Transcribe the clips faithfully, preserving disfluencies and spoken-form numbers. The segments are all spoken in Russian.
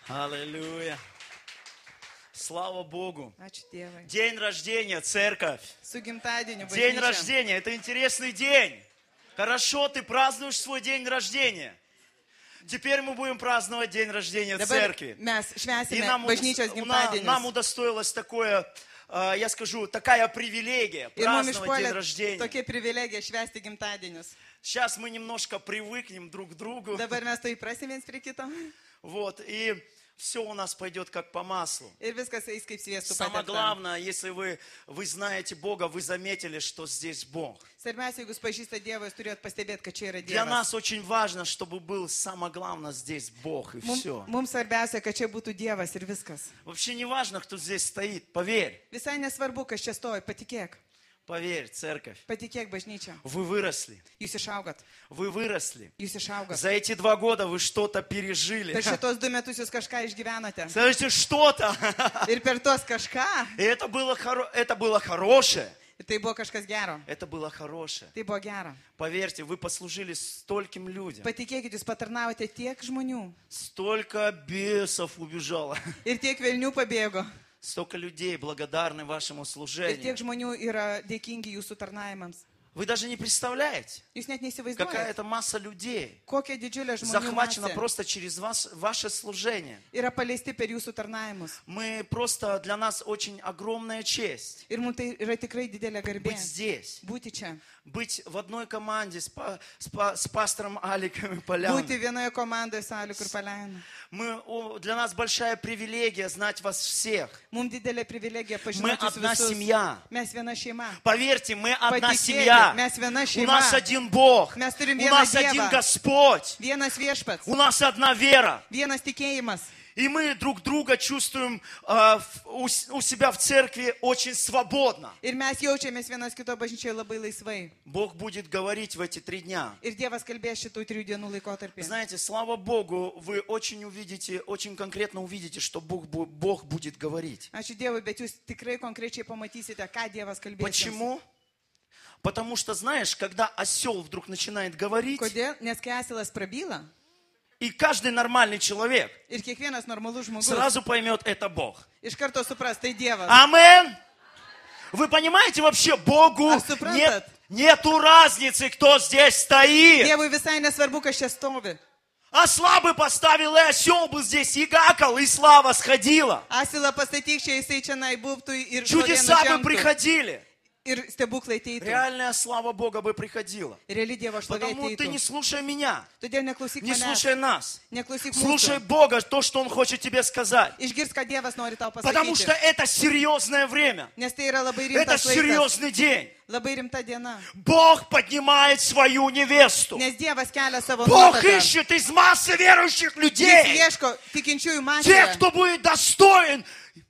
Аллилуйя. Слава Богу. Ačiū Dievui. День рождения, церковь. Su gimtadieniu День bažnyčia. рождения. Это интересный день. Хорошо, ты празднуешь свой день рождения. Теперь мы будем праздновать день рождения Dabar церкви. mes И švęsime нам, bažnyčios у- на- нам gimtadienius. удостоилось такое, э, я скажу, такая привилегия Ir mums праздновать день išpuolė рождения. tokia privilegija švęsti gimtadienius. Сейчас мы немножко привыкнем друг к другу. Dabar mes to įprasim viens prie kito. Вот, и все у нас пойдет как по маслу. Ir viskas eis kaip sviestų Самое patepta. главное, если вы, вы знаете Бога, вы заметили, что здесь Бог. Svarbiausia, jeigu jūs pažįstate Dievą, jūs turėtumėte pastebėti, kad čia yra Для Dievas. нас очень важно, чтобы был самое главное здесь Бог и Mums, все. mums svarbiausia, kad čia būtų Dievas ir viskas. Вообще не важно, кто здесь стоит. Поверь, Visai nesvarbu, kas čia stovi, patikėk. поверь, церковь. Patikėk bažnyčia. Вы выросли, Jūs išaugot. вы выросли. Jūs išaugot. За эти два года вы что-то пережили. Per šitos du metus jūs kažką išgyvenote. Слышите, что-то. Ir per tos kažką. И это было, хоро... это было хорошее. Ir tai buvo kažkas gero. Это было хорошее. Tai buvo gera. Поверьте, вы послужили стольким людям. Patikėkit, jūs patarnavote tiek žmonių. Столько бесов убежало. Ir tiek velnių pabėgo. Столько людей благодарны вашему Ir служению. tiek žmonių yra dėkingi jūsų tarnavimams. Вы даже не представляете, Jūs net какая neįsivaizduojate, это масса людей kokia didžiulė žmonių захвачена masė просто через вас, ваше служение. yra paleisti per jūsų tarnavimus. Мы просто, для нас очень огромная честь Ir mums tai yra tikrai didelė garbė быть здесь, būti čia. быть в одной команде с, па- с па- с пастором Аликом и Поляном. Būti vienoje komandoje su Aliku ir Paleinu. Мы, о, для нас большая привилегия знать вас всех. Mums didelė privilegija Мы pažinoti jūs одна visus. семья. Mes viena šeima. Поверьте, мы одна Patikėkit, семья. mes viena У šeima. нас один Бог. Mes turim У vieną нас один Dievą. Господь. Vienas viešpats. У нас одна вера. Vienas tikėjimas. И мы друг друга чувствуем э, в- у, с- у себя в церкви очень свободно. Ir mes jaučiamės vienas kito bažnyčioje labai laisvai. Бог будет говорить в эти три дня. Ir Dievas kalbės šitų trijų dienų laikotarpį. Знаете, слава Богу, вы очень увидите, очень конкретно увидите, что Бог, бу- Бог будет говорить. Ačiū Dievui, bet jūs tikrai konkrečiai pamatysite, ką Dievas kalbės. jums. Почему? Потому что, знаешь, когда осел вдруг начинает говорить, Kodėl? Nes kai asilas prabyla и каждый нормальный человек ir kiekvienas normalus žmogus сразу поймет, это Бог. iš karto supras, tai Dievas. Амен! Вы понимаете, вообще Богу А suprantat? нет, нету разницы, кто здесь стоит. Dievui visai nesvarbu, kas čia stovi. Осла бы поставил, и осел бы здесь и гакал, и слава сходила. Asilą pastatyk čia, jisai čia naibūptų ir Чудеса бы šlovė nužengtų. приходили. Ir stebuklai ateitų. Реальная слава Бога бы приходила. Reali Dievo šlovė Потому ты не ateitų. слушай меня, Todėl neklausyk не manęs. слушай нас. Neklausyk Слушай mūsų. Бога, то, что Он хочет тебе сказать. Išgirsk, ką Dievas nori tau Потому что pasakyti. это серьезное время. Nes tai yra labai Это rimtas laikas. серьезный день. Labai rimta diena. Бог поднимает свою невесту. Nes Dievas kelia savo Бог nuotaką. ищет из массы верующих Jis людей ieško tikinčiųjų тех, masėje. кто будет достоин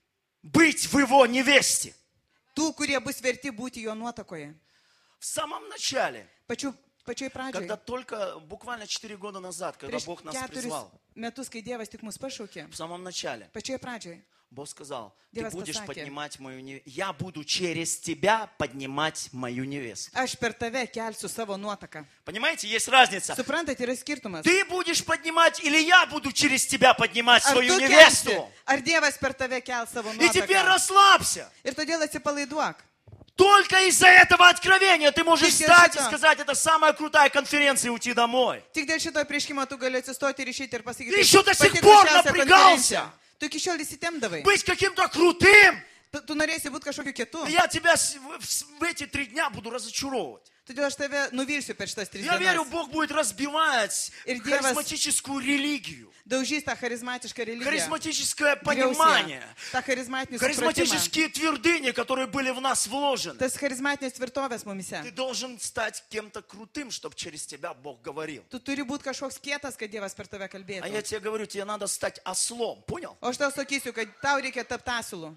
быть в его невесте. Tų, kurie bus verti būti jo nuotakoje. В самом начале, Pačiu, pačioj когда pradžioje. только буквально четыре года назад, когда Prieš Бог нас keturis призвал, metus, kai Dievas tik mus pašaukė. в самом начале, Pačioj pradžioje. Бог сказал, ты Dievas будешь pasakė. поднимать мою невесту. Я буду через тебя поднимать мою невесту. Aš per tave kelsiu savo nuotaką. Понимаете, есть разница. Suprantate, yra skirtumas. Ты будешь поднимать или я буду через тебя поднимать Ar свою tu kelsi, невесту. ar Dievas per tave kels savo И теперь nuotaką. расслабься. Ir todėl atsipalaiduok. Только из-за этого откровения ты можешь Tik dėl встать и šito. сказать, это самая крутая конференция, и уйти домой. Tik dėl šito prieškimo tu gali atsistoti ir išėti ir pasakyti. Ты еще до сих "Pati пор gražiausia напрягался. konferencija." Tu iki šiol įsitemdavai. Быть каким-то крутым. Tu, tu norėsi būti kažkokiu kitu. Я тебя с- в, в- в эти три дня буду разочаровывать. Todėl aš tave nuvilsiu per šitas tris Я верю, dienas. Бог будет разбивать И Dievas- харизматическую религию, Daužys tą charizmatišką religiją. харизматическое Griaus ją. понимание, tą charizmatinį supratimą. харизматические твердыни, которые были в нас вложены. Tas charizmatinės tvirtovės Ты mumise. должен стать кем-то крутым, чтобы через тебя Бог говорил. Tu turi būti kažkoks kietas, kad Dievas per tave А я kalbėtų. тебе говорю, тебе надо стать ослом, понял? O aš tau sakysiu, kad tau reikia tapti asilu.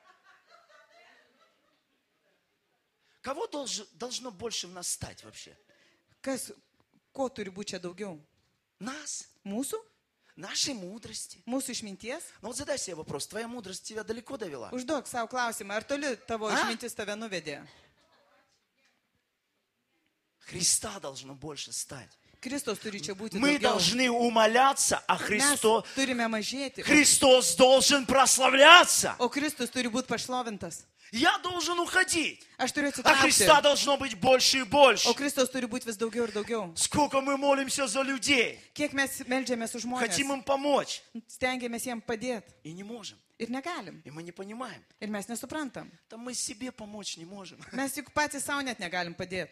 Кого долж- должно больше в нас стать вообще? Kas, ko turi būti čia daugiau? Нас? Mūsų? Нашей мудрости? Mūsų išminties? Ну вот задай себе вопрос, твоя мудрость тебя далеко довела? Užduok savo klausimą, ar toli tavo A? išmintis tave nuvedė? Христа должно больше стать. Kristus turi čia būti Мы daugiau. должны умоляться, а Mes Христос, turime mažėti, Христос должен прославляться. o Kristus turi būti pašlovintas. Я должен уходить, Aš turiu а Христа atsitraukti, должно быть больше и больше. o Kristus turi būti vis daugiau ir daugiau. Сколько мы молимся за людей, Kiek mes meldžiamės už хотим žmonės, им помочь, stengiamės jiems padėti и не можем, ir negalim. и мы не понимаем. Ir mes nesuprantam. Да мы себе помочь не можем. Mes juk patys savo net negalim padėti.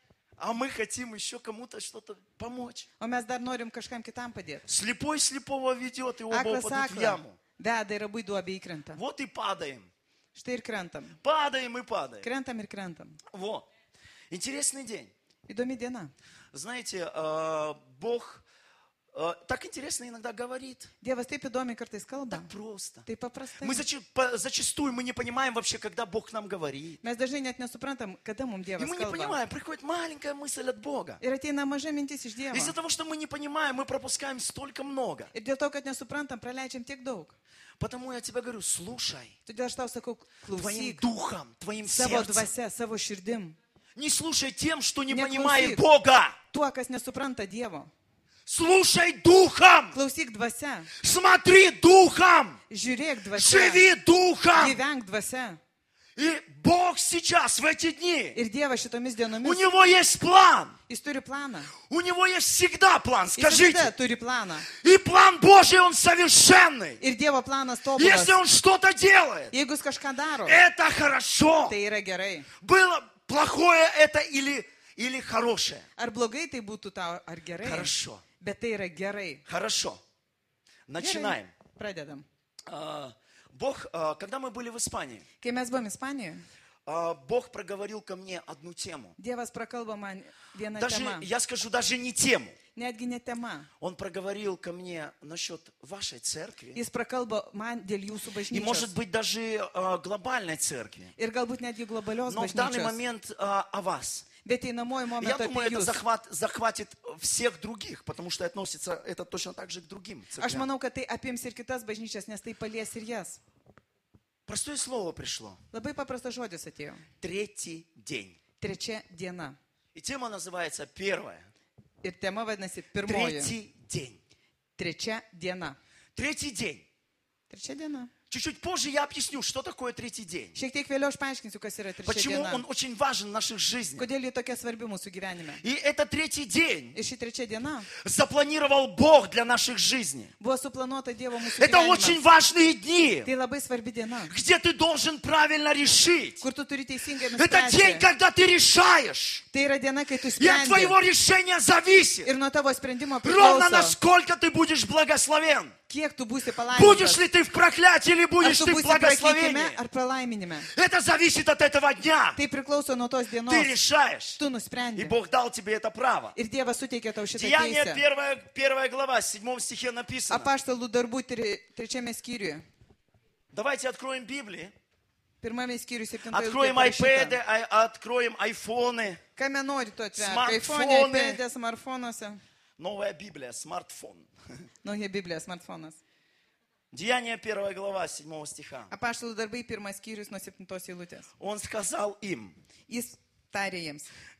А мы хотим еще кому-то что-то помочь. O mes dar norim kažkam kitam padėti. Слепой слепого ведет, и оба Aklas упадут в aklą яму. veda ir abu į duobę įkrenta. Вот и падаем. Štai ir krentam. Падаем и падаем. Krentam ir krentam. Вот. Интересный день. Įdomi diena. Знаете, э, Бог э, так интересно иногда говорит. Dievas taip įdomiai kartais kalba. Так просто. Taip paprastai. Мы зачи- по- зачастую мы не понимаем вообще, когда Бог нам говорит. Mes dažnai net nesuprantam, kada mums И Dievas мы не kalba. понимаем, приходит маленькая мысль от Бога. Ir ateina maža mintis iš Dievo. Из-за того, что мы не понимаем, мы пропускаем столько много. Ir dėl to, kad nesuprantam, praleidžiam tiek daug. Потому я тебе говорю, слушай, Todėl aš tau sakau, твоим klausyk духом, твоим savo сердцем. dvasia, savo širdim. Не слушай тем, что не Не понимает клаусик. Бога. Tuo, kas nesupranta Dievo. Слушай духом. Klausyk dvasia. Смотри духом. Žiūrėk dvasia. Живи духом. Gyvenk dvasia. И Бог сейчас, в эти дни, Ir Dievas šitomis у dienomis, Него есть план. jis turi planą. У Него есть всегда план. Jis visada Скажите. turi planą. И план Божий, он совершенный. Ir Dievo planas tobulas. Если Он что-то делает, Jeigu jis kažką daro, это хорошо. tai yra gerai. Было плохое это или, или хорошее? Ar blogai tai būtų tau, ar gerai. Хорошо. Bet tai yra gerai. Хорошо. Начинаем. Gerai. Pradedam. А, Бог, а, когда мы были в Испании, Kai mes buvom Ispanijoje, а, Бог проговорил ко мне одну тему. Dievas prakalba man vieną Даже, temą. я скажу, даже не тему. Netgi ne tema. Он проговорил ко мне насчет вашей церкви. Jis prakalba man dėl jūsų И, может bažnyčios. быть, даже а, глобальной церкви. Ir galbūt netgi globalios Но в данный bažnyčios. момент а, о вас. Bet einamojo Я momentu думаю, apie это jūs. захват, захватит всех других, потому что относится это точно так же к другим Aš церквям. manau, kad tai apims ir kitas bažnyčias, nes tai palies ir jas. Простое слово пришло. Labai paprastas žodis atėjo. Третий день. Trečia diena. И тема называется первая. Ir tema vadinasi pirmoji. Третий день. Trečia diena. Tретий день. Trečia diena. Чуть-чуть позже я объясню, что такое третий день. Šiek tiek vėliau aš paaiškinsiu, kas yra trečia Почему diena. он очень важен в наших жизнях. Kodėl ji tokia svarbi mūsų gyvenime. И это третий день Ir ši trečia diena запланировал Бог для наших жизней. buvo suplanuota Dievo mūsų Это очень gyvenime. важные дни, Tai labai svarbi diena, где ты должен правильно решить. kur tu turi teisingai Это день, nuspręsti. когда ты решаешь. Tai yra diena, kai tu И от твоего sprendi. решения зависит, Ir nuo tavo sprendimo ровно priklauso, насколько ты будешь благословен. kiek tu būsi Будешь palaimintas. ли ты в проклятии или Ar будешь tu ты в būsi prakeikime благословении. ar pralaiminime. Это зависит от этого дня. Tai priklauso nuo tos Ты dienos. решаешь. Tu И nusprendi. Бог дал тебе это право. Ir Dievas suteikė tau šitą Деяние teisę. первая, первая глава, в седьмом стихе написано. Apaštalų darbų tri- trečiame skyriuje. Давайте откроем Библии. Pirmame skyriuje septintoje Откроем айпэды, ай- откроем айфоны. Ką nori tu atverti? Smartphone. iPhone, iPad, smartphone'uose. Новая Библия, смартфон. Nauja Biblija, smartphone'as. Деяние первая глава, седьмого стиха. Apaštalų darbai pirmas skyrius nuo septintos eilutės. Он сказал им, Jis tarė jiems.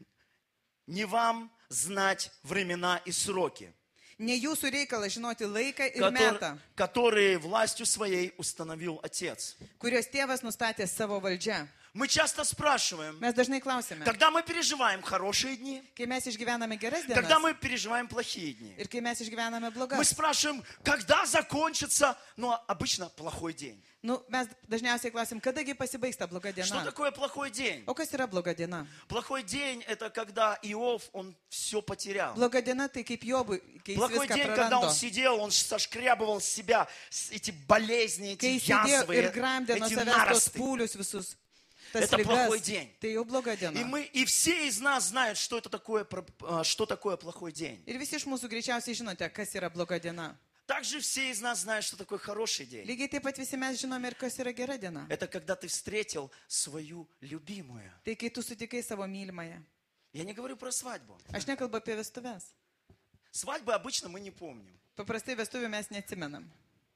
не вам знать времена и сроки, Ne jūsų reikalas žinoti laiką ir котор- metą, которые властью своей установил Отец. kurios tėvas nustatė savo valdžia. Мы часто спрашиваем, Mes dažnai klausime, когда мы переживаем хорошие дни, kai mes išgyvename geras когда dienas мы переживаем плохие дни. ir kai mes išgyvename Мы blogas. спрашиваем, когда закончится, ну, обычно плохой день. Nu, mes dažniausiai klausim, kadagi pasibaigs ta bloga Что diena. такое плохой день? O kas yra bloga diena? Плохой день – это когда Иов, он все потерял. Bloga diena tai kaip Jobui, kai jis Плохой viską день, когда он prarado. сидел, он сошкрябывал с себя с- эти болезни, эти Kai jis sėdėjo язвы, ir gramdė nuo эти savęs tos наросты. pūlius visus. Tas Это плохой ligas, день. tai jau bloga И, diena. мы, и все из нас знают, что это такое, про- а, что такое плохой день. Ir visi iš mūsų greičiausiai žinote, kas yra bloga diena. Также все из нас знают, что такое хороший день. Lygiai taip pat visi mes žinome ir kas yra gera diena. Это когда ты встретил свою любимую. Tai kai tu sutikai savo mylimąją. Я не говорю про свадьбу. Aš nekalbu apie vestuves. Свадьбы обычно мы не помним. Paprastai vestuvių mes neatsimenam.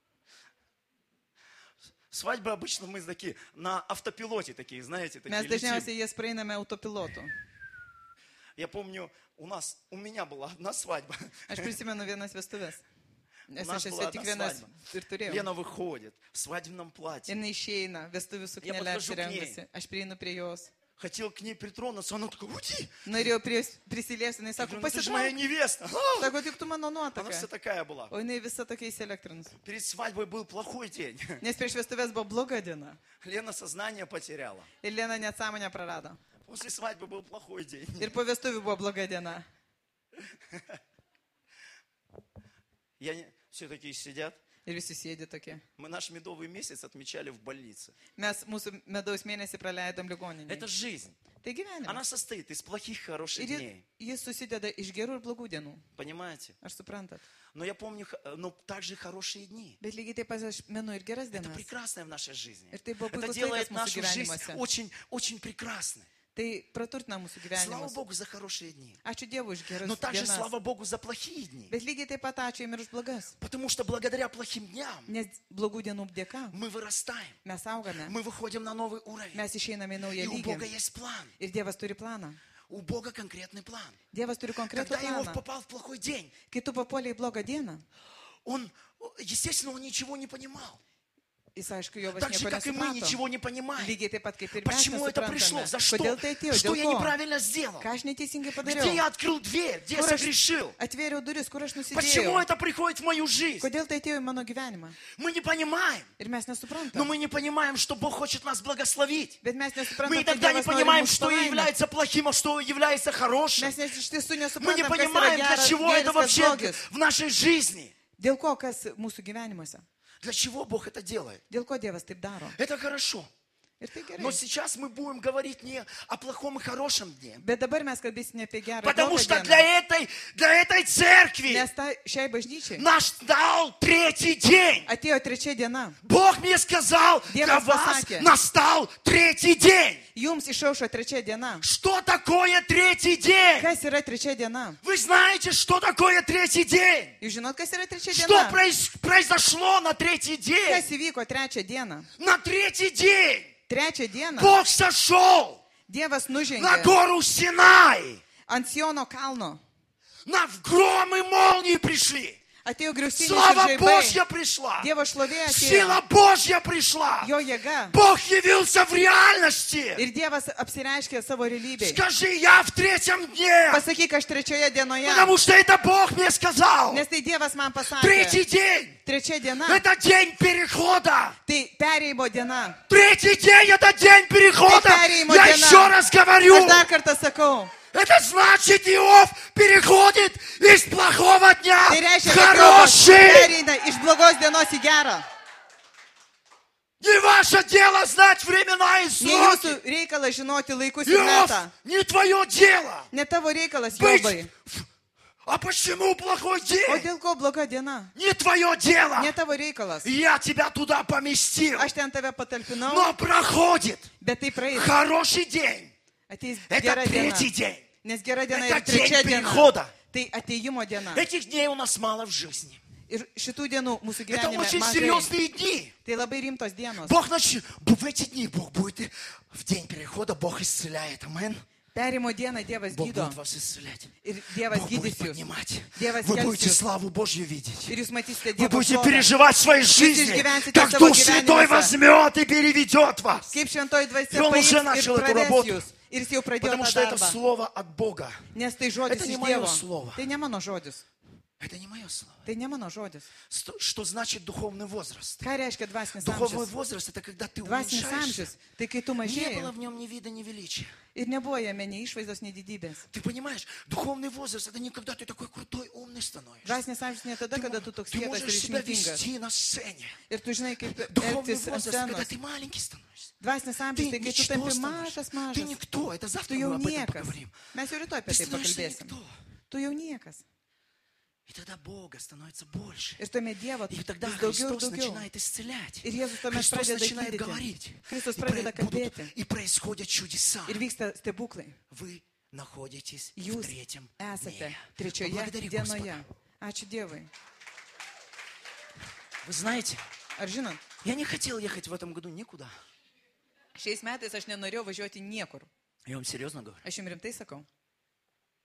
Свадьбы обычно мы такие на автопилоте такие, знаете, такие Mes летим. dažniausiai jas praeiname autopilotu. Я помню, у нас, у меня была одна свадьба. Aš prisimenu vienas vestuvės. Nes У нас aš esu была tik одна vienas свадьба. ir turėjau. Лена выходит в свадебном платье. Ir išeina, vestuvių suknelė подхожу к ней. apsirengusi. Aš prieinu prie jos. Хотел к ней притронуться, она такая, уйди. Norėjau prie jos prisiliesti, jinai Я sako, говорю, ну, ты же моя pasitrauk. невеста. Sako, tik tu mano Она вся nuotaka. такая была. O jinai visa tokia įsielektrinus. Перед свадьбой был плохой день. Nes prieš vestuvės buvo bloga diena. Лена сознание потеряла. Ir Lena net sąmonę prarado. После свадьбы был плохой день. Ir po vestuvių buvo bloga diena. Я не... Все такие сидят. Ir visi sėdi tokie. Мы наш медовый месяц отмечали в больнице. Mes mūsų medaus mėnesį praleidom ligoninėje. Это жизнь. Tai gyvenimas. Она состоит из плохих, хороших Ir дней. jis susideda iš gerų ir blogų dienų. Понимаете? Aš suprantat. Но я помню, х- но также хорошие дни. Bet lygiai taip pat aš menu ir geras Это dienas. прекрасное в нашей жизни. Ir tai buvo Это puikus делает laikas mūsų нашу жизнь gyvenimuose. очень, очень прекрасной. Tai praturtina mūsų Слава gyvenimus. Богу за хорошие дни. Ačiū Dievui už geras Но также dienas. слава Богу за плохие дни. Bet lygiai taip pat ačiū jam ir už blogas. Потому что благодаря плохим дням Nes blogų dienų dėka мы вырастаем. mes augame. Мы выходим на новый уровень. Mes išeiname į И naują у Бога lygį. есть план. Ir Dievas turi planą. У Бога конкретный план. Dievas turi konkretų Когда Иов planą. попал в плохой день, Kai tu papuoliai į blogą dieną, он, естественно, он ничего не понимал. jis aišku, jo vas Так же, nieko как и мы nesuprato. ничего не понимаем. Lygiai taip pat kaip ir mes Почему это пришло? nesuprantame. За что? Kodėl tai atėjo? Что Dėl я ko? неправильно сделал? Ką aš neteisingai Где padariau? я открыл дверь? Где я Kur aš согрешил? atvėriau duris, kur aš Почему nusidėjau? это приходит в мою жизнь? Kodėl tai atėjo į mano gyvenimą? Мы не понимаем. Ir mes Но nesuprantam. мы не понимаем, что Бог хочет нас благословить. Bet mes Мы nesuprantam, kad иногда не Dievas nori понимаем, mus что palaiminti. является плохим, а что является хорошим. Mes nes iš tiesų Мы не nesuprantam, kas yra понимаем, для geras, чего это gėris, kas вообще blogis. в нашей жизни. Dėl ko, kas mūsų gyvenimuose? Для чего Бог это делает? Dėl ko Dievas taip daro? Это хорошо. Ir tai gerai. Но сейчас мы будем говорить не о плохом и хорошем дне. Bet dabar mes kalbėsime apie gerą ir Потому blogą что dieną. для этой, для этой церкви Nes ta, šiai bažnyčiai наш дал третий день. atėjo trečia diena. Бог мне сказал, Dievas для вас pasakė. настал третий день. Jums išaušo trečia diena. Что такое третий день? Kas yra trečia diena? Вы знаете, что такое третий день? Jūs žinot, kas yra trečia Что diena? произ- произошло на третий день? Kas įvyko trečią dieną? На третий день Trečią dieną Бог сошел Dievas на nužengė гору Синай. ant Siono kalno. На громы молнии пришли. Atėjo griaustinis ir Слава žaibai. Божья пришла. Dievo šlovė atėjo. Сила Божья пришла. Jo jėga. Бог явился в реальности. Ir Dievas apsireiškė savo realybėje. Скажи, я в третьем дне. Pasakyk, aš trečioje dienoje. Потому что это Бог мне сказал. Nes tai Dievas man pasakė. Третий день. Trečia diena. Это день перехода. Tai perėjimo diena. Третий день это день перехода. Tai perėjimo Я diena. еще раз говорю. Aš dar kartą sakau. Это значит, Иов переходит из плохого дня Tai в reiškia, kad Dievas хороший. pereina iš blogos dienos į gerą. Не ваше дело знать времена и Ne jūsų сроки. reikalas žinoti laikus ir Иов, metą. не твое дело. Ne tavo reikalas, Быть... Jobai. в- А почему плохой O день? dėl ko bloga diena? Не твое дело. Ne tavo reikalas. Я тебя туда поместил. Aš ten tave patalpinau, Но проходит bet tai praeis. хороший день. Ateis Это gera diena. третий день. Nes gera diena Это ir trečia день diena. перехода. Tai ateimo diena. Этих дней у нас мало в жизни. Ir šitų dienų mūsų Это gyvenime очень mažai. серьезные дни. Tai labai rimtos dienos. Бог начнет, в эти дни Бог будет, и в день перехода Бог исцеляет. Амин. Perimo dieną Dievas Бог gydo. будет вас исцелять. Ir Dievas Бог будет gydys jūs. поднимать. Dievas Вы kels будете jūs. славу Божью видеть. Ir jūs matysite Вы Dievo будете šlovę. переживать свои жизни, išgyvensite как savo Дух Святой gyvenimuose. возьмет и переведет вас. Kaip šventoji dvasia И он paims уже ir начал эту praves работу. jūs. Ir jis jau pradėjo Потому tą что это darbą. слово от Бога. Nes tai žodis Это не iš мое Dievo. слово. Tai ne mano žodis. Это не мое слово. Tai ne mano žodis. Что, что значит духовный возраст? Ką reiškia dvasinis Духовный amžius? возраст – это когда ты Dvasinis уменьшаешься. amžius. Tai kai tu Не было mažėjai в нем ни вида, ни величия. ir nebuvo jame nei išvaizdos, nei didybės. Ты понимаешь, духовный возраст – это не когда ты такой крутой, умный становишься. Dvasinis amžius ne tada, Ты, kada мо- tu toks ты kietas ir можешь себя išmintingas. вести на сцене. Ir tu žinai, kaip Духовный elgtis ant возраст, когда scenos. ты маленький становишься. Dvasinis Ты amžius, tai kai tu ничто tampi становишься. mažas, Ты mažas. никто. Это завтра Tu jau мы об этом niekas. поговорим. Mes jau rytoj apie Ты tai становишься pakalbėsim. никто. Tu jau niekas. И тогда Бога становится больше. Ir tuomet Dievo И тогда vis daugiau ir Христос daugiau. начинает исцелять. Ir Jėzus tuomet Христос pradeda начинает gydyti. говорить. Kristus И, pradeda про- будут- kalbėti. и происходят чудеса. Ir vyksta stebuklai. Вы находитесь в Jūs третьем esate дне. trečioje Поблагодари dienoje. Господа. Ačiū Dievui. Вы знаете, Ar žinot, я не хотел ехать в этом году никуда. šiais metais aš nenorėjau važiuoti niekur. Я вам серьезно говорю. Aš jums rimtai sakau.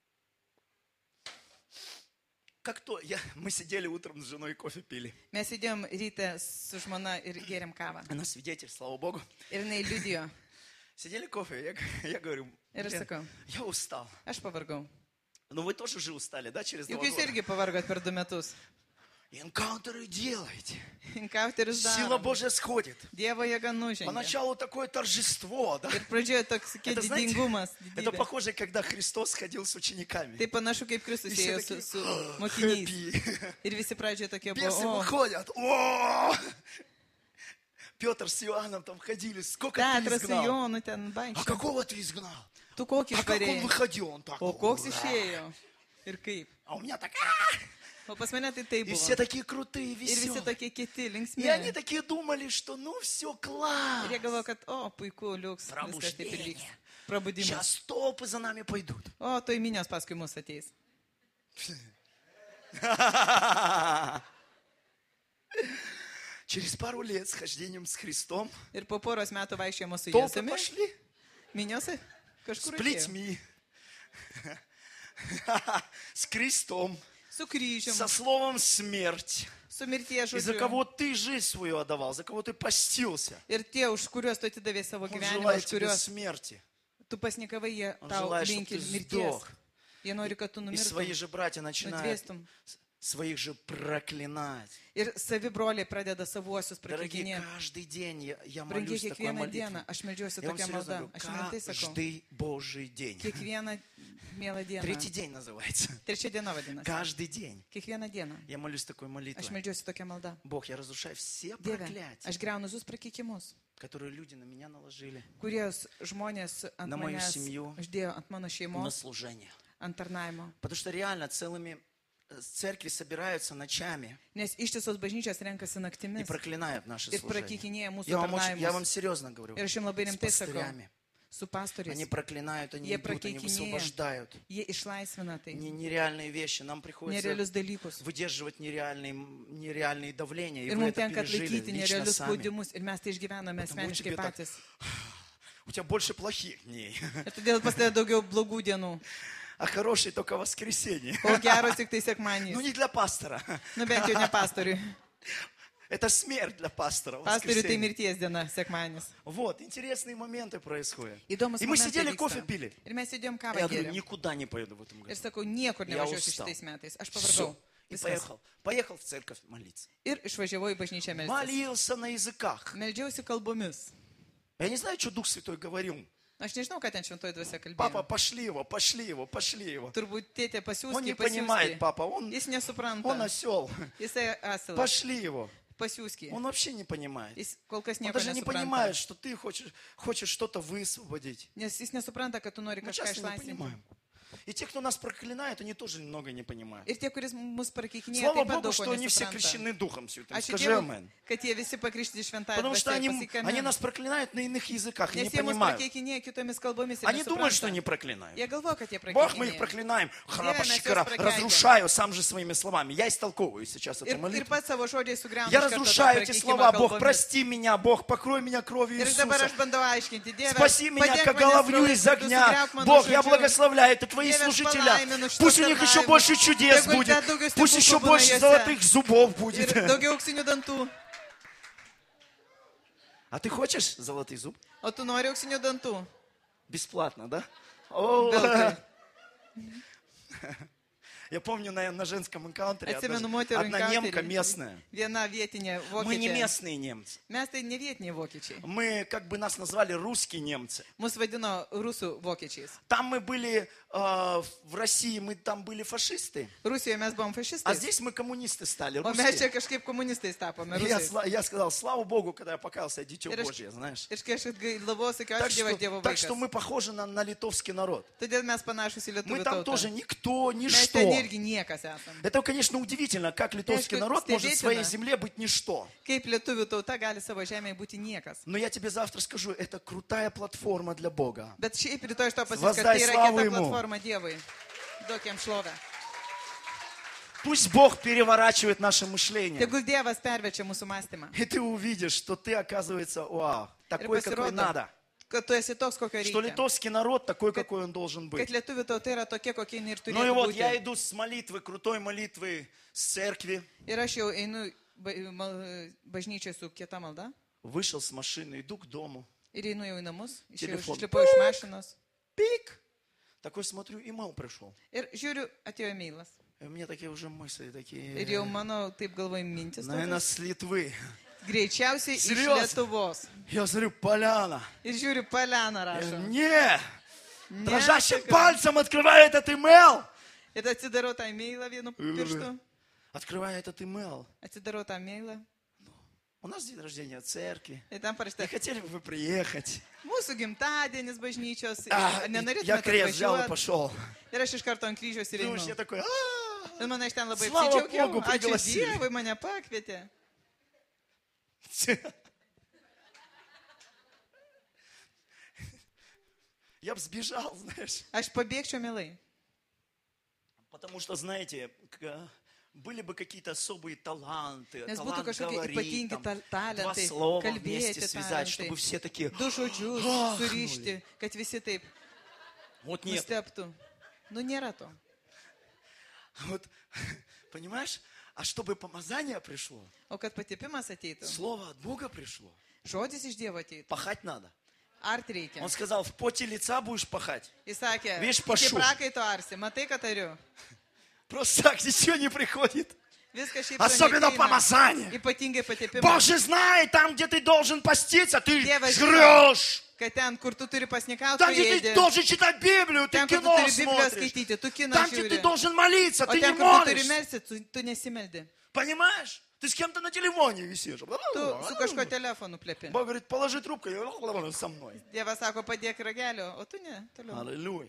как то, я, мы сидели утром с женой и кофе пили. Mes sėdėjom ryte su žmona ir gėrėm kavą. Она свидетель, слава Богу. Ir jinai liudijo. Сидели кофе, я, я говорю, Ir aš «Блин, sakau, я устал. aš pavargau. Ну вы тоже же устали, да, через два Juk jūs года? irgi pavargot per du metus. Энкаунтеры делаете. Inkauteris Сила daro. Божья сходит. Dievo jėga nužengia. Поначалу такое торжество, да? Ir pradžioje toks Это, знаете, didingumas. это didybė. похоже, когда Христос ходил с учениками. Tai panašu kaip Kristus И все ėjo su, такие, su «О, mokiniais. happy». Ir visi pradžioje tokie Бесы buvo. O, выходят. О! Петр с Иоанном там ходили. Сколько ты Petras su изгнал? Jonu ten А baigė. какого ты изгнал? Tu kokį А как он išvarėjai? выходил? Он так. O koks išėjo? Ir kaip? А у меня так. «А!» O pas mane tai taip И все buvo. такие крутые, Ir visi веселые. tokie kiti, И они linksmi. такие думали, что ну все, класс. Ir jie galvoja, kad, o, puiku, liuks, viskas taip ir vyks. Prabudimas. Сейчас толпы за нами пойдут. O, toj minios paskui mus ateis. Через пару лет с хождением с Христом Ir po poros metų vaikščiojimo su толпы Jėzumi, пошли minios с kažkur atėjo. плетьми, с крестом, Su kryžiumi, со словом смерть. su mirties И за žodžiu. кого ты жизнь свою отдавал, за кого ты постился. Ir tie, už kuriuos tu atidavė savo Он gyvenimą, желает už тебе kuriuos смерти. tu pasnikavai, jie Он tau желает, чтобы linki ты mirties. сдох. Jie nori, kad tu И свои numirtum, же братья начинают nudvėstum. своих же проклинать. Ir savi broliai pradeda savuosius Дорогие, prakeikinėti. каждый день я, я Brangiai, молюсь такой kiekvieną молитвой. dieną aš meldžiuosi Я вам tokią серьезно maldą. говорю, Aš rimtai sakau, каждый Божий день. kiekvieną mielą dieną. Третий день называется. Trečia diena vadinasi. Каждый день. Kiekvieną dieną. Я молюсь такой Aš молитвой. meldžiuosi tokią maldą. Бог, я разрушаю все Dieve, проклятия, aš greunu visus prakeikimus, которые люди на меня наложили, kurie žmonės ant Na mojų manęs семью. uždėjo, ant mano на šeimos, служение. ant tarnaimo. Потому что реально целыми э, церкви собираются ночами Nes ištisos bažnyčios renkasi и naktimis проклинают наши ir служения. prakeikinėja mūsų Я вам, очень- я вам tarnavimus. серьезно говорю. Ir aš jums labai С rimtai sakau, пастырями. su pastoriais. Они проклинают, они Jie идут, они prakeikinėja, высвобождают. jie išlaisvina tai, Не- Нереальные вещи. Нам приходится nerealius dalykus. выдерживать нереальные, нереальные давления. И Ir вы mums это tenka пережили atlaikyti лично nerealius сами. spaudimus ir mes tai išgyvename Потому asmeniškai тебе так- patys. У тебя больше плохих дней, Ir todėl pas tave daugiau blogų dienų, а хорошие только в воскресенье. o geros tik tai Ну sekmanys. не для пастора. Nu bent jau ne pastoriui. Это смерть для пастора. Pastoriui tai воскресенье. mirties diena, sekmanis. Вот, интересные моменты происходят. Įdomus И мы momentai сидели, vyksta. кофе пили. Ir mes sėdėjom Я kavą говорю, gėrėm. никуда не поеду в этом Ir году. sakau, niekur Я nevažiuosiu устал. šitais metais. Aš Все. pavargau. И Viskas. поехал. Поехал в церковь молиться. Ir išvažiavau į bažnyčią melstis. Молился на языках. Meldžiausi kalbomis. Я не знаю, что Дух Святой говорил. Aš nežinau, ką ten šventoji dvasia Папа, kalbėjo. пошли его, пошли его, пошли его. Turbūt tėtė Он не pasiūskė, понимает, pasiūskė. папа, он, Jis он nesupranta. осел. Jisai asilas. Пошли его. Pasiūskė. Он вообще не понимает. Jis kol kas Он nieko даже не nesupranta. понимает, что ты хочешь, хочешь что-то высвободить. Nes jis nesupranta, kad tu nori Мы kažką часто не išlaisvinti. понимаем. И те, кто нас проклинает, они тоже много не понимают. Ir tie, kuris mus prakeikinėja, Слава taip pat Богу, daug что ko они все nesupranta. крещены Духом Святым. Ačiū Скажи Dievui, амен. kad jie visi pakrikštyti šventąją Потому что dvasią. они, Pasakyk они amen. нас проклинают на иных языках и не Nes jie mus понимают. prakeikinėja kitomis kalbomis ir Они думают, что nesupranta. они проклинают. Jie galvoja, kad jie Бог, мы их prakeikinėja. проклинаем. Храбощикара, нас всё разрушаю сам же своими словами. Я истолковываю сейчас эту Ir, ir молитву. pats savo žodžiais sugriaunu. Я iš karto tą разрушаю эти prakeikimą слова. Бог, kalbomis. прости меня. Бог, покрой меня кровью Ir dabar Иисуса. aš bandau aiškinti, Dieve, Спаси меня, padėk как manęs головню krauju, из kad tu огня. sugriauk mano Бог, я žodžius. благословляю. Это твои Dieve, aš служители. palaiminu šitus Пусть у них еще tarnavimus. больше чудес Tegul будет. dar daugiau Пусть еще stebuklų būna больше juose. золотых зубов будет. Ir daugiau auksinių dantų. А ты хочешь золотый зуб? O tu nori auksinių dantų? Бесплатно, да? О, Veltui. Я помню на, на женском энкаунтере одна, Atsimenu moterų одна немка encounterį. местная. Viena vietinė Мы не vokietė. местные немцы. Mes tai ne vietiniai vokiečiai. Мы, как бы нас назвали, русские немцы. Mus vadino rusų vokiečiais. Там мы были, э, в России мы там были фашисты. Rusijoje mes buvom А fašistai. здесь мы коммунисты стали, O mes русские. čia kažkaip komunistais tapome. Я, rusais. сла- я сказал, слава Богу, когда я покаялся, я дитё Ir aš- Божье, знаешь. Ir kai aš atgailavau, sakiau, Так aš Dievas что, Dievo так что vaikas. мы похожи на, на литовский народ. Todėl mes panašus į Мы lietuvių там tautą. тоже никто, Mes ничто. ten irgi niekas esame. Это, конечно, удивительно, как литовский Aišku, народ может в своей stebėtina. земле быть ничто. Kaip lietuvių tauta gali savo žemėje būti niekas. Но я тебе завтра скажу, это крутая платформа для Бога. Bet šiaip rytoj iš to pasakysiu, kad Vazдай tai yra slavą kita imu. platforma Dievui. Duok jam šlovę. Пусть Бог переворачивает наше мышление. Tegul Dievas pervečia mūsų mąstymą. И ты увидишь, что ты, оказывается, вау, такой, какой pasirodo, надо. kad tu esi toks, kokio что reikia. литовский народ такой, какой он должен Kad быть. lietuvių tauta yra tokia, kokia jinai ir Ну и turėtų вот я būti. иду с молитвы, крутой молитвы с церкви, Ir aš jau einu ba- mal- bažnyčioje su kieta malda. вышел с машины, иду к дому. Ir einu jau į namus. Išėjau, Telefon. išlipau iš mašinos. Пик! Такой смотрю, имейл пришел. Ir žiūriu, atėjo emailas. И у меня такие уже мысли, Ir такие, jau mano, taip galvoju, mintis. наверное, tokios. с Литвы. Greičiausiai iš Seriozно? Lietuvos. Я смотрю, Поляна. Ir žiūriu, Palena Я rašo. говорю, Не! Ne, Дрожащим sakau. пальцем открываю этот имейл. Ir atsidarau tą emailą vienu pirštu. Открываю этот имейл. Atsidarau tą emailą. У нас день рождения церкви. Ir ten Не parašyta, хотели бы вы приехать? mūsų gimtadienis bažnyčios. А, ir Nenorėtume, я kad крест взял и važiuot. пошел. Ir aš iš karto ant kryžiaus ir Думаешь, я einu. такой, «А-а-а». Ir mane iš ten labai Slava apsidžiaugiau. Bogu, Ačiū priglausi. Dievui, mane pakvietė. Я бы сбежал, знаешь. Aš pabėgčiau mielai. Потому что, знаете, к- были бы какие-то особые таланты, Nes būtų талант kažkokie говорить, ypatingi там, tal- два talentai, слова вместе kalbėti связать, talentai, чтобы все такие, du žodžius Ахнули. surišti, kad visi taip вот нет. nusteptų. Nu, nėra to. Вот, понимаешь? А чтобы помазание пришло, O kad patipimas ateitų, слово от Бога пришло, žodis iš Dievo ateitų, пахать надо. art reikia. Он сказал, в поте лица будешь пахать. Jis sakė, Vieš iki pašu. prakaito arsi, matai, kad tariu. Просто так ничего не приходит. Viskas šiaip Особенно to neateina. помазание. Ypatingai patipimas. Бог же знает, там, где ты должен поститься, ты Dievas жрешь. Kad ten, kur tu turi pasnikauti, Там, tu где ты ėdi. должен читать Библию, ты Ten, kur tu кино turi Bibliją смотришь. skaityti, tu kiną Там, где ты žiūri. должен молиться, O ты не ten, kur tu turi молишься. melsti, tu, tu nesimeldi. Понимаешь? Ты с кем-то на телефоне висишь. Tu su kažko telefonu plepi. Бог говорит, положи трубку, и со мной. Dievas sako, padėk ragelio, o tu ne. Toliau. Аллилуйя.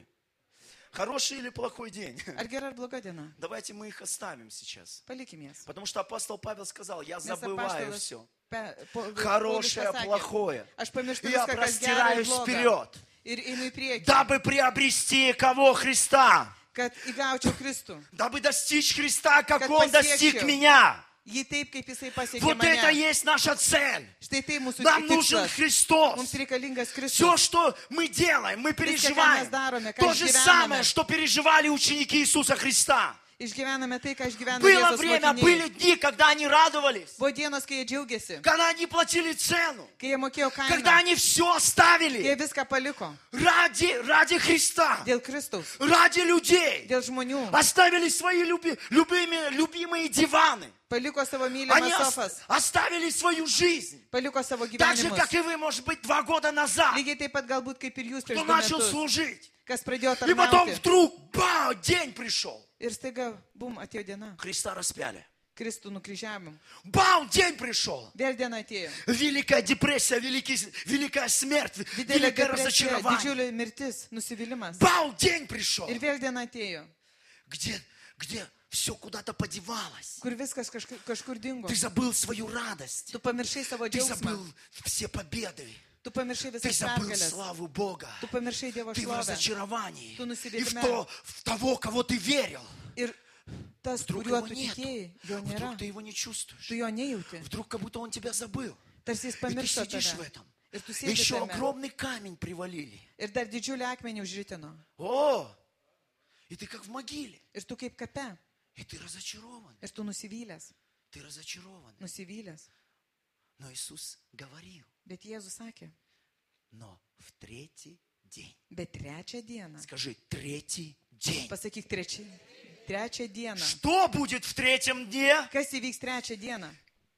Хороший или плохой день? Ar gera ar bloga diena? Давайте мы их оставим сейчас. Palikim jas. Потому что апостол Павел сказал, я Nes забываю apaštalas все. pe- po- Хорошее, Paulius pasakė, плохое. Aš pamirštu И я viską, kas gera ir простираюсь bloga. вперед, Ir einu į priekį, дабы приобрести кого? Христа. kad įgaučiau Kristų. Дабы достичь Христа, как Как Он достиг посекче. меня. Jį taip, kaip jisai pasiekė Вот это mane. есть наша цель. Štai tai mūsų Нам нужен tikslas. Христос. Mums reikalingas Все, Kristus. что мы делаем, мы переживаем. мы darome, ką То же išgyvename. самое, что переживали ученики Иисуса Христа. Išgyvename tai, ką išgyveno Было Jėzus время, mokiniai. были дни, когда они радовались. Buvo dienos, kai jie džiaugiasi, Когда они платили цену. kai jie mokėjo Когда kainą, они все kai jie оставили. viską paliko. Ради, ради Христа. Dėl Kristaus, Ради людей. dėl žmonių. Оставили свои люби, любимые, любимые диваны. Paliko savo Они mylimas ос- sofas, оставили свою жизнь. paliko savo Так же, gyvenimus. как и вы, может быть, два года назад. Lygiai taip pat galbūt kaip ir jūs prieš Кто du начал metus, служить. kas pradėjo И потом tarnauti. вдруг, ба, день пришел. Ir staiga, bum, atėjo diena. Христа распяли. Kristų nukryžiavom. Бам, день пришел. Vėl diena atėjo. Великая депрессия, великий, великая смерть, Didelė великое depresija, разочарование. didžiulė mirtis, nusivylimas. Бам, день пришел. Ir vėl diena atėjo, Где, где все куда-то подевалось. kur viskas kažkur, kažkur dingo. Ты забыл свою радость. Tu pamiršai savo Ты džiaugsmą. забыл все победы. Tu pamiršai Ты visas забыл pergalės. славу Бога. Tu pamiršai Dievo Ты в šlovę. разочаровании. Tu И в, nusivylimė. то, в того, кого ты верил. Ir tas, Вдруг kuriuo его tu нету. tikėjai, jo nėra. Вдруг ты его не чувствуешь. Tu jo nejauti. Вдруг как будто он тебя забыл. Tarsi jis И ты pamiršta сидишь в tave. этом. Ir tu И sėdi еще tame. огромный камень привалили. Ir dar didžiulį akmenį užritino. О! И ты как в могиле. Ir tu kaip kape. И ты разочарован. Ir tu nusivylęs. Ты разочарован. Nusivylęs. Но Иисус говорил. Bet Jėzus sakė, Но в третий день. bet trečią dieną. Скажи, третий день. Pasakyk trečią. Trečią dieną. Что будет в третьем дне? Kas įvyks trečią dieną?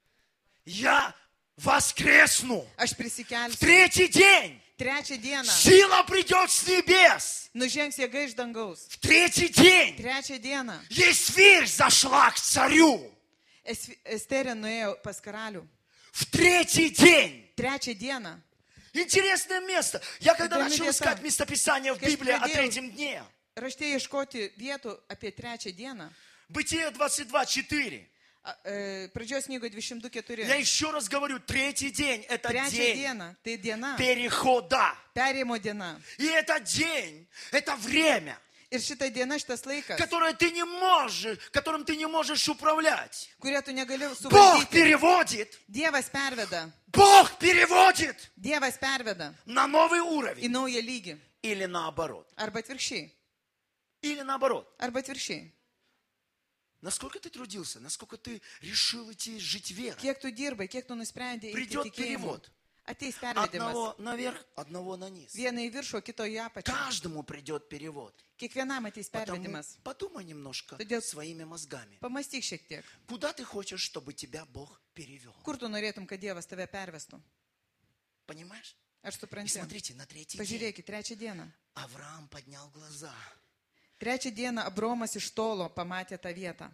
Я воскресну. Aš В prisikelsiu. третий день. Trečią dieną. Сила придет с небес. Nužengs jėga iš dangaus. В третий день. Trečią dieną. Есфирь зашла к царю. Es- Esterė nuėjo pas karalių. В третий день. Trečią dieną. Интересное место. Я когда Įdomi начал vieta. искать местописание в Kai aš Библии о pradėjau- третьем дне. Rašte ieškoti vietų apie trečią dieną. Бытие двадцать два четыре. A- e, Pradžios knygoje dvidešimt du keturi. Я еще раз говорю, третий день – это Trečią день dieną. Tai diena. перехода. Perėjimo diena. И этот день, это время, Ir šitą dieną, šitas laikas, которое ты не можешь, которым ты не можешь управлять. kurie tu negali Бог suvaldyti. переводит, Dievas perveda. Бог переводит Dievas perveda на новый į уровень. naują lygį. Или наоборот. Arba atvirkščiai. Или наоборот. Arba atvirkščiai. Насколько ты трудился, насколько ты решил идти жить верой. Kiek tu dirbai, kiek tu nusprendė eiti Придет tikėjimu. перевод. Ateis pervedimas. Одного наверх, одного на низ. Vieną į viršų, o kito į apačią. Каждому придет перевод. Kiekvienam ateis Потому pervedimas. подумай немножко Todėl- своими мозгами. Pamastyk šiek tiek. Куда ты хочешь, чтобы тебя Бог перевел? Kur tu norėtum, kad Dievas tave pervestų? Понимаешь? Aš И suprantu. смотрите, на третий день Pažiūrėkit, trečią dieną. Авраам поднял глаза. Trečią dieną Abromas iš tolo pamatė tą vietą.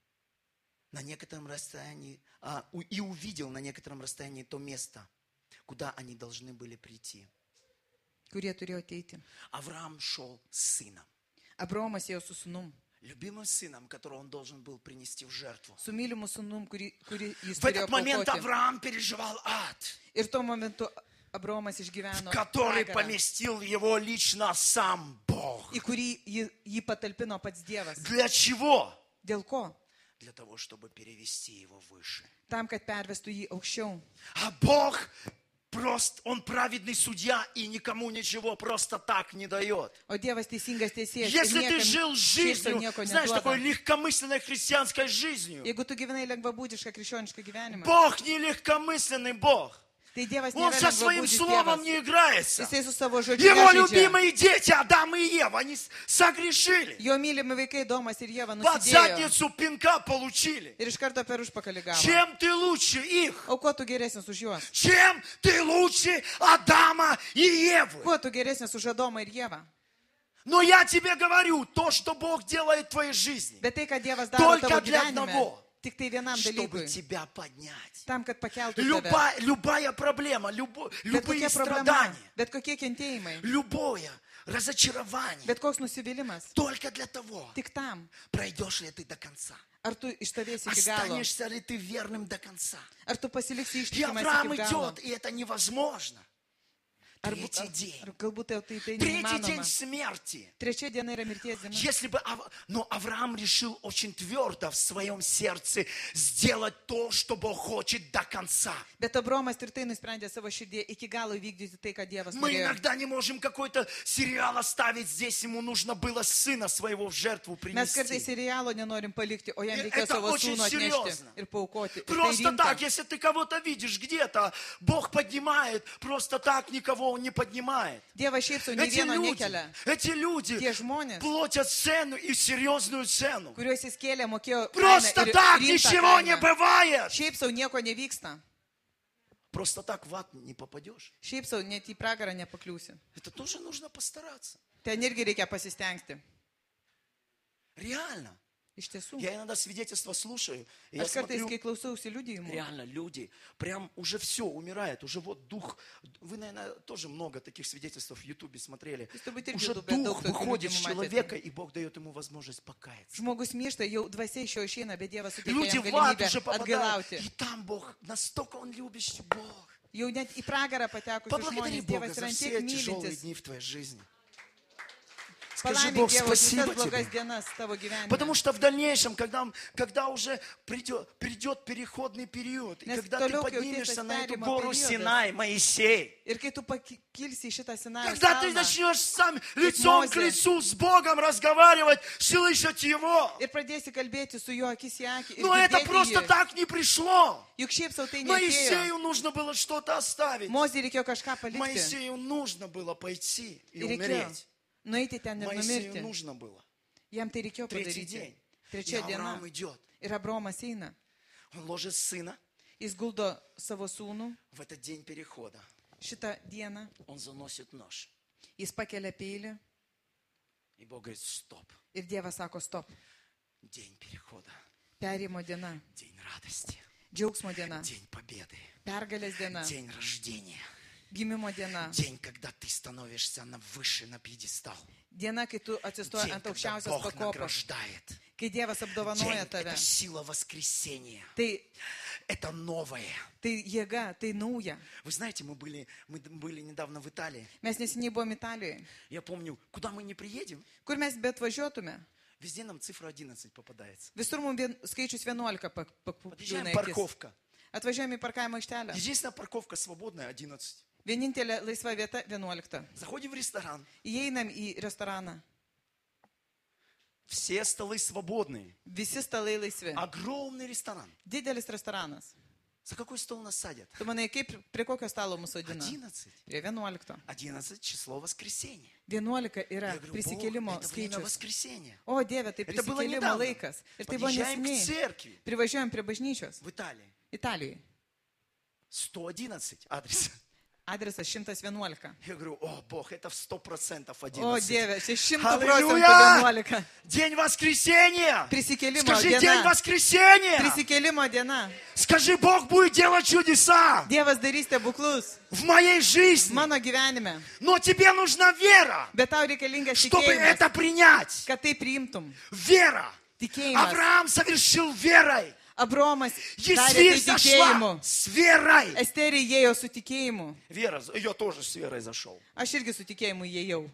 На некотором расстоянии, а, у- и увидел на некотором расстоянии то место, куда они должны были прийти. Kurie turėjo ateiti. Авраам шел с сыном, Abromas ėjo su sunum. любимым сыном, которого он должен был принести в жертву. Su mylimu sunum, kurį, kurį jis В turėjo этот момент paaukoti. Авраам переживал ад, Ir tuo momentu Abromas išgyveno, в который pragarą, поместил его лично сам Бог. į kurį jį, jį patalpino pats Dievas. Для чего? Dėl ko? Для того, чтобы перевести его выше. Tam, kad pervestų jį aukščiau. А Бог просто, Он праведный судья и никому ничего просто так не дает. O Dievas teisingas teisėjas. ir Если ты niekam жил šiaip sau жизнью, nieko знаешь, neduoda. такой легкомысленной христианской жизнью, Jeigu tu gyvenai lengvabūdišką krikščionišką gyvenimą, Бог не легкомысленный Бог. tai Dievas Он nėra со своим lengvabūdis словом Dievas. не играется. Jisai su savo žodžiu Его nežaidžia. любимые дети, Адам и Ева, они с- согрешили. Jo mylimi vaikai Domas ir Jėva Под nusidėjo. задницу пинка получили. Ir iš karto per užpakalį gavo. Чем ты лучше их? O kuo tu geresnis už juos? Чем ты лучше Адама и Евы? Kuo tu geresnis už Adomą ir Jėvą? Но я тебе говорю, то, что Бог делает в твоей жизни, Bet tai, ką Dievas daro Только tavo для gyvenime, одного. tik tai vienam чтобы dalykui. тебя поднять. Tam, kad pakeltų tave. Любая, любая проблема, любо, Bet любые kokia problema, страдания, bet kokie kentėjimai, любое разочарование, bet koks nusivylimas, только для того, tik tam, пройдешь ли ты до конца. ar tu ištovėsi iki galo, Останешься ли ты верным до конца. ar tu pasiliksi И ištikimas Авраам iki galo. идет, и это невозможно. Ar, Третий ar, день. ar galbūt tai, tai, tai Третий день neįmanoma. смерти. Trečia diena yra mirties diena. Если бы, Ав- но Авраам решил очень твердо в своем сердце сделать то, что Бог хочет до конца. Bet Abromas tvirtai nusprendė savo širdį iki galo įvykdyti tai, ką Dievas Мы norėjo. иногда не можем какой-то сериал оставить здесь, ему нужно было сына своего в жертву Mes kartais принести. serialo nenorim palikti, o jam Ir reikėjo это savo очень sūnų atnešti серьезно. ir paaukoti. Ir tai Просто rimta. так, если ты кого-то видишь где-то, Бог поднимает, просто так никого Он не поднимает. Dievas šiaip savo nei Эти vieno люди, nekelia. эти люди Tie žmonės, платят цену и серьезную цену. kuriuos jis kėlė, mokėjo kainą Просто ir так rimtą ничего не kainą. бывает. Šiaip savo nieko nevyksta. Просто так в ад не попадешь. Šiaip savo net į pragarą nepakliūsi. Это тоже нужно постараться. Ten irgi reikia pasistengti. Реально. Iš tiesų. Я иногда свидетельства слушаю, и я Aš kartais, смотрю, kai klausausi liudijimų, реально люди прям уже все умирает, уже вот дух, вы, наверное, тоже много таких свидетельств в Ютубе смотрели, Jūs turbūt irgi уже YouTube дух daug tokių выходит из liudijimų человека, matėte. и Бог дает ему возможность покаяться. Žmogus miršta, jau dvasia iš jo išeina, bet Dievas И suteikia люди jam в ад galimybę уже попадают, atgailauti. и там Бог, настолько Он любящий Бог. Jau net į pragarą patekusius Поблагодари žmonės, Бога Dievas за yra ant все tiek тяжелые mylintis. дни в твоей жизни. Скажи, Palaimink Бог, Dievą už спасибо visas blogas тебе. dienas tavo gyvenime. Потому что в дальнейшем, когда, когда уже придет, придет переходный период, и Nes когда ты toliau, kai поднимешься ateis на эту perėjimo гору periodas. Синай, Моисей, Ir kai tu pakilsi į šitą Sinajaus когда ты kalną начнешь сам лицом к Мозе. лицу с Богом разговаривать, слышать Его. ir pradėsi kalbėti su juo akis į akį ir Но это girdėti просто jį. так не пришло. Juk šiaip savo tai neatėjo. Моисею нужно было что-то оставить. Mozei reikėjo kažką palikti. Моисею нужно было пойти и Ir reikėjo умереть. nueiti ten ir Моисею numirti. нужно было. Jam tai reikėjo Третий padaryti. день. И Trečia diena. Авраам идет. Ir Abromas eina. Он ложит сына Jis guldo savo sūnų. в этот день перехода. Šitą dieną Он заносит нож. jis pakelia peilį И Бог говорит, стоп. ir Dievas sako stop. День перехода. Perėjimo diena. День радости. Džiaugsmo diena. День победы. Pergalės diena. День рождения. Gimimo diena. День, когда ты становишься на выше, на пьедестал. Diena, kai tu atsistoji День, ant когда aukščiausios Бог pakopos. награждает. Kai Dievas apdovanoja День – tave, это сила воскресения. tai, Это новое. tai jėga, tai nauja. Вы знаете, мы были, мы были недавно в Италии. Mes neseniai buvom Italijoje. Я помню, куда мы не приедем, Kur mes bet važiuotume, везде нам цифра одиннадцать попадается. visur mums vien, skaičius vienuolika pak- pak- Подъезжаем, pakliūna į akis. парковка. Atvažiuojame į parkavimo aikštelę. Единственная парковка свободная – одиннадцать. Vienintelė laisva vieta vienuolikta. Заходим в ресторан. Įeinam į restoraną. Все столы свободные. Visi stalai laisvi. Огромный ресторан. Didelis restoranas. За какой стол нас садят? Tu manai, kaip prie kokio stalo mūsų sodina? одиннадцать. Prie vienuolikto. одиннадцать число воскресенья. Vienuolika yra Я говорю, prisikėlimo Бог, это время skaičius. воскресенья. O Dieve, tai Это было prisikėlimo недавно. laikas. Ir tai buvo Подъезжаем к neseniai. церкви Privažiuojam prie bažnyčios. в Италии. Italijoje. сто одиннадцать адрес. Adresas šimtas vienuolika. Я говорю, о, Бог, это в сто процентов O одиннадцать. Dieve, čia šimtų procentų Аллилуйя! vienuolika. День воскресенья. Prisikėlimo Скажи, день diena. воскресенья. Prisikėlimo diena. Скажи, Бог будет делать чудеса Dievas darys stebuklus в моей жизни. mano gyvenime. Но тебе нужна вера, Bet tau reikalingas чтобы tikėjimas, это принять. kad tai priimtum. Вера. Tikėjimas. Авраам совершил верой. Abromas Есфирь darė tai зашла tikėjimu. с верой. Esterija įėjo su tikėjimu. Вера, ее тоже с верой зашел. Aš irgi su tikėjimu įėjau.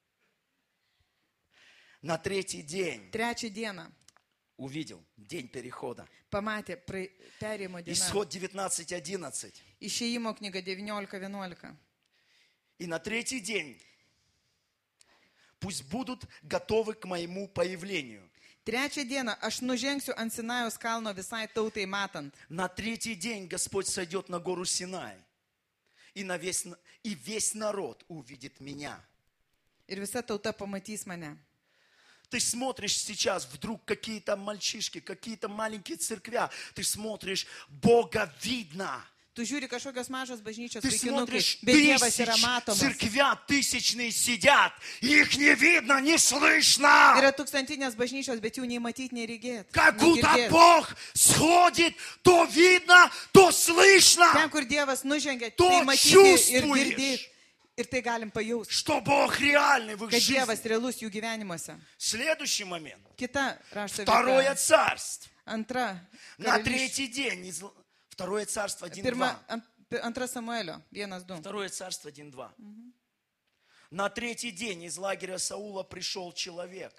На третий день Trečią dieną увидел день перехода. pamatė pra- perėjimo dieną. Исход девятнадцать одиннадцать. Išėjimo knyga devyniolika vienuolika. И на третий день пусть будут готовы к моему появлению. Trečią dieną aš nužengsiu ant Sinajaus kalno visai tautai matant. На третий день Господь сойдет на гору Синай. И, на весь, и весь народ увидит меня. Ir visa tauta pamatys mane. Ты смотришь сейчас, вдруг какие-то мальчишки, какие-то маленькие церквя. Ты смотришь, Бога видно. Tu žiūri kažkokios mažos bažnyčios Ты vaikinukai, смотришь, bet Dievas yra тысяч matomas. церквя тысячные сидят. Их не видно, не слышно. Yra tūkstantinės bažnyčios, bet jų nei matyti, nei regėti. Как будто Бог сходит, то видно, то слышно. Ten, kur Dievas nužengia, To tai matyti ir чувствуешь. girdėti. Ir tai galim pajausti, Что Бог реальный в их kad Dievas жизни. realus jų gyvenimuose. Следующий момент. Kita rašto Второе vieta. царство. Antra. На karalystė. третий день. из- Второе царство один Pirma, два. ant- antra Samuelio. Vienas, du. Второе царство один два. На третий день из лагеря Саула пришел человек.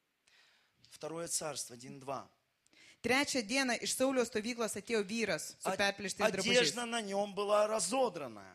Второе царство один два. Trečią dieną iš Sauliaus stovyklos atėjo vyras su perplėštais drabužiais. Одежда на нем была разодранная.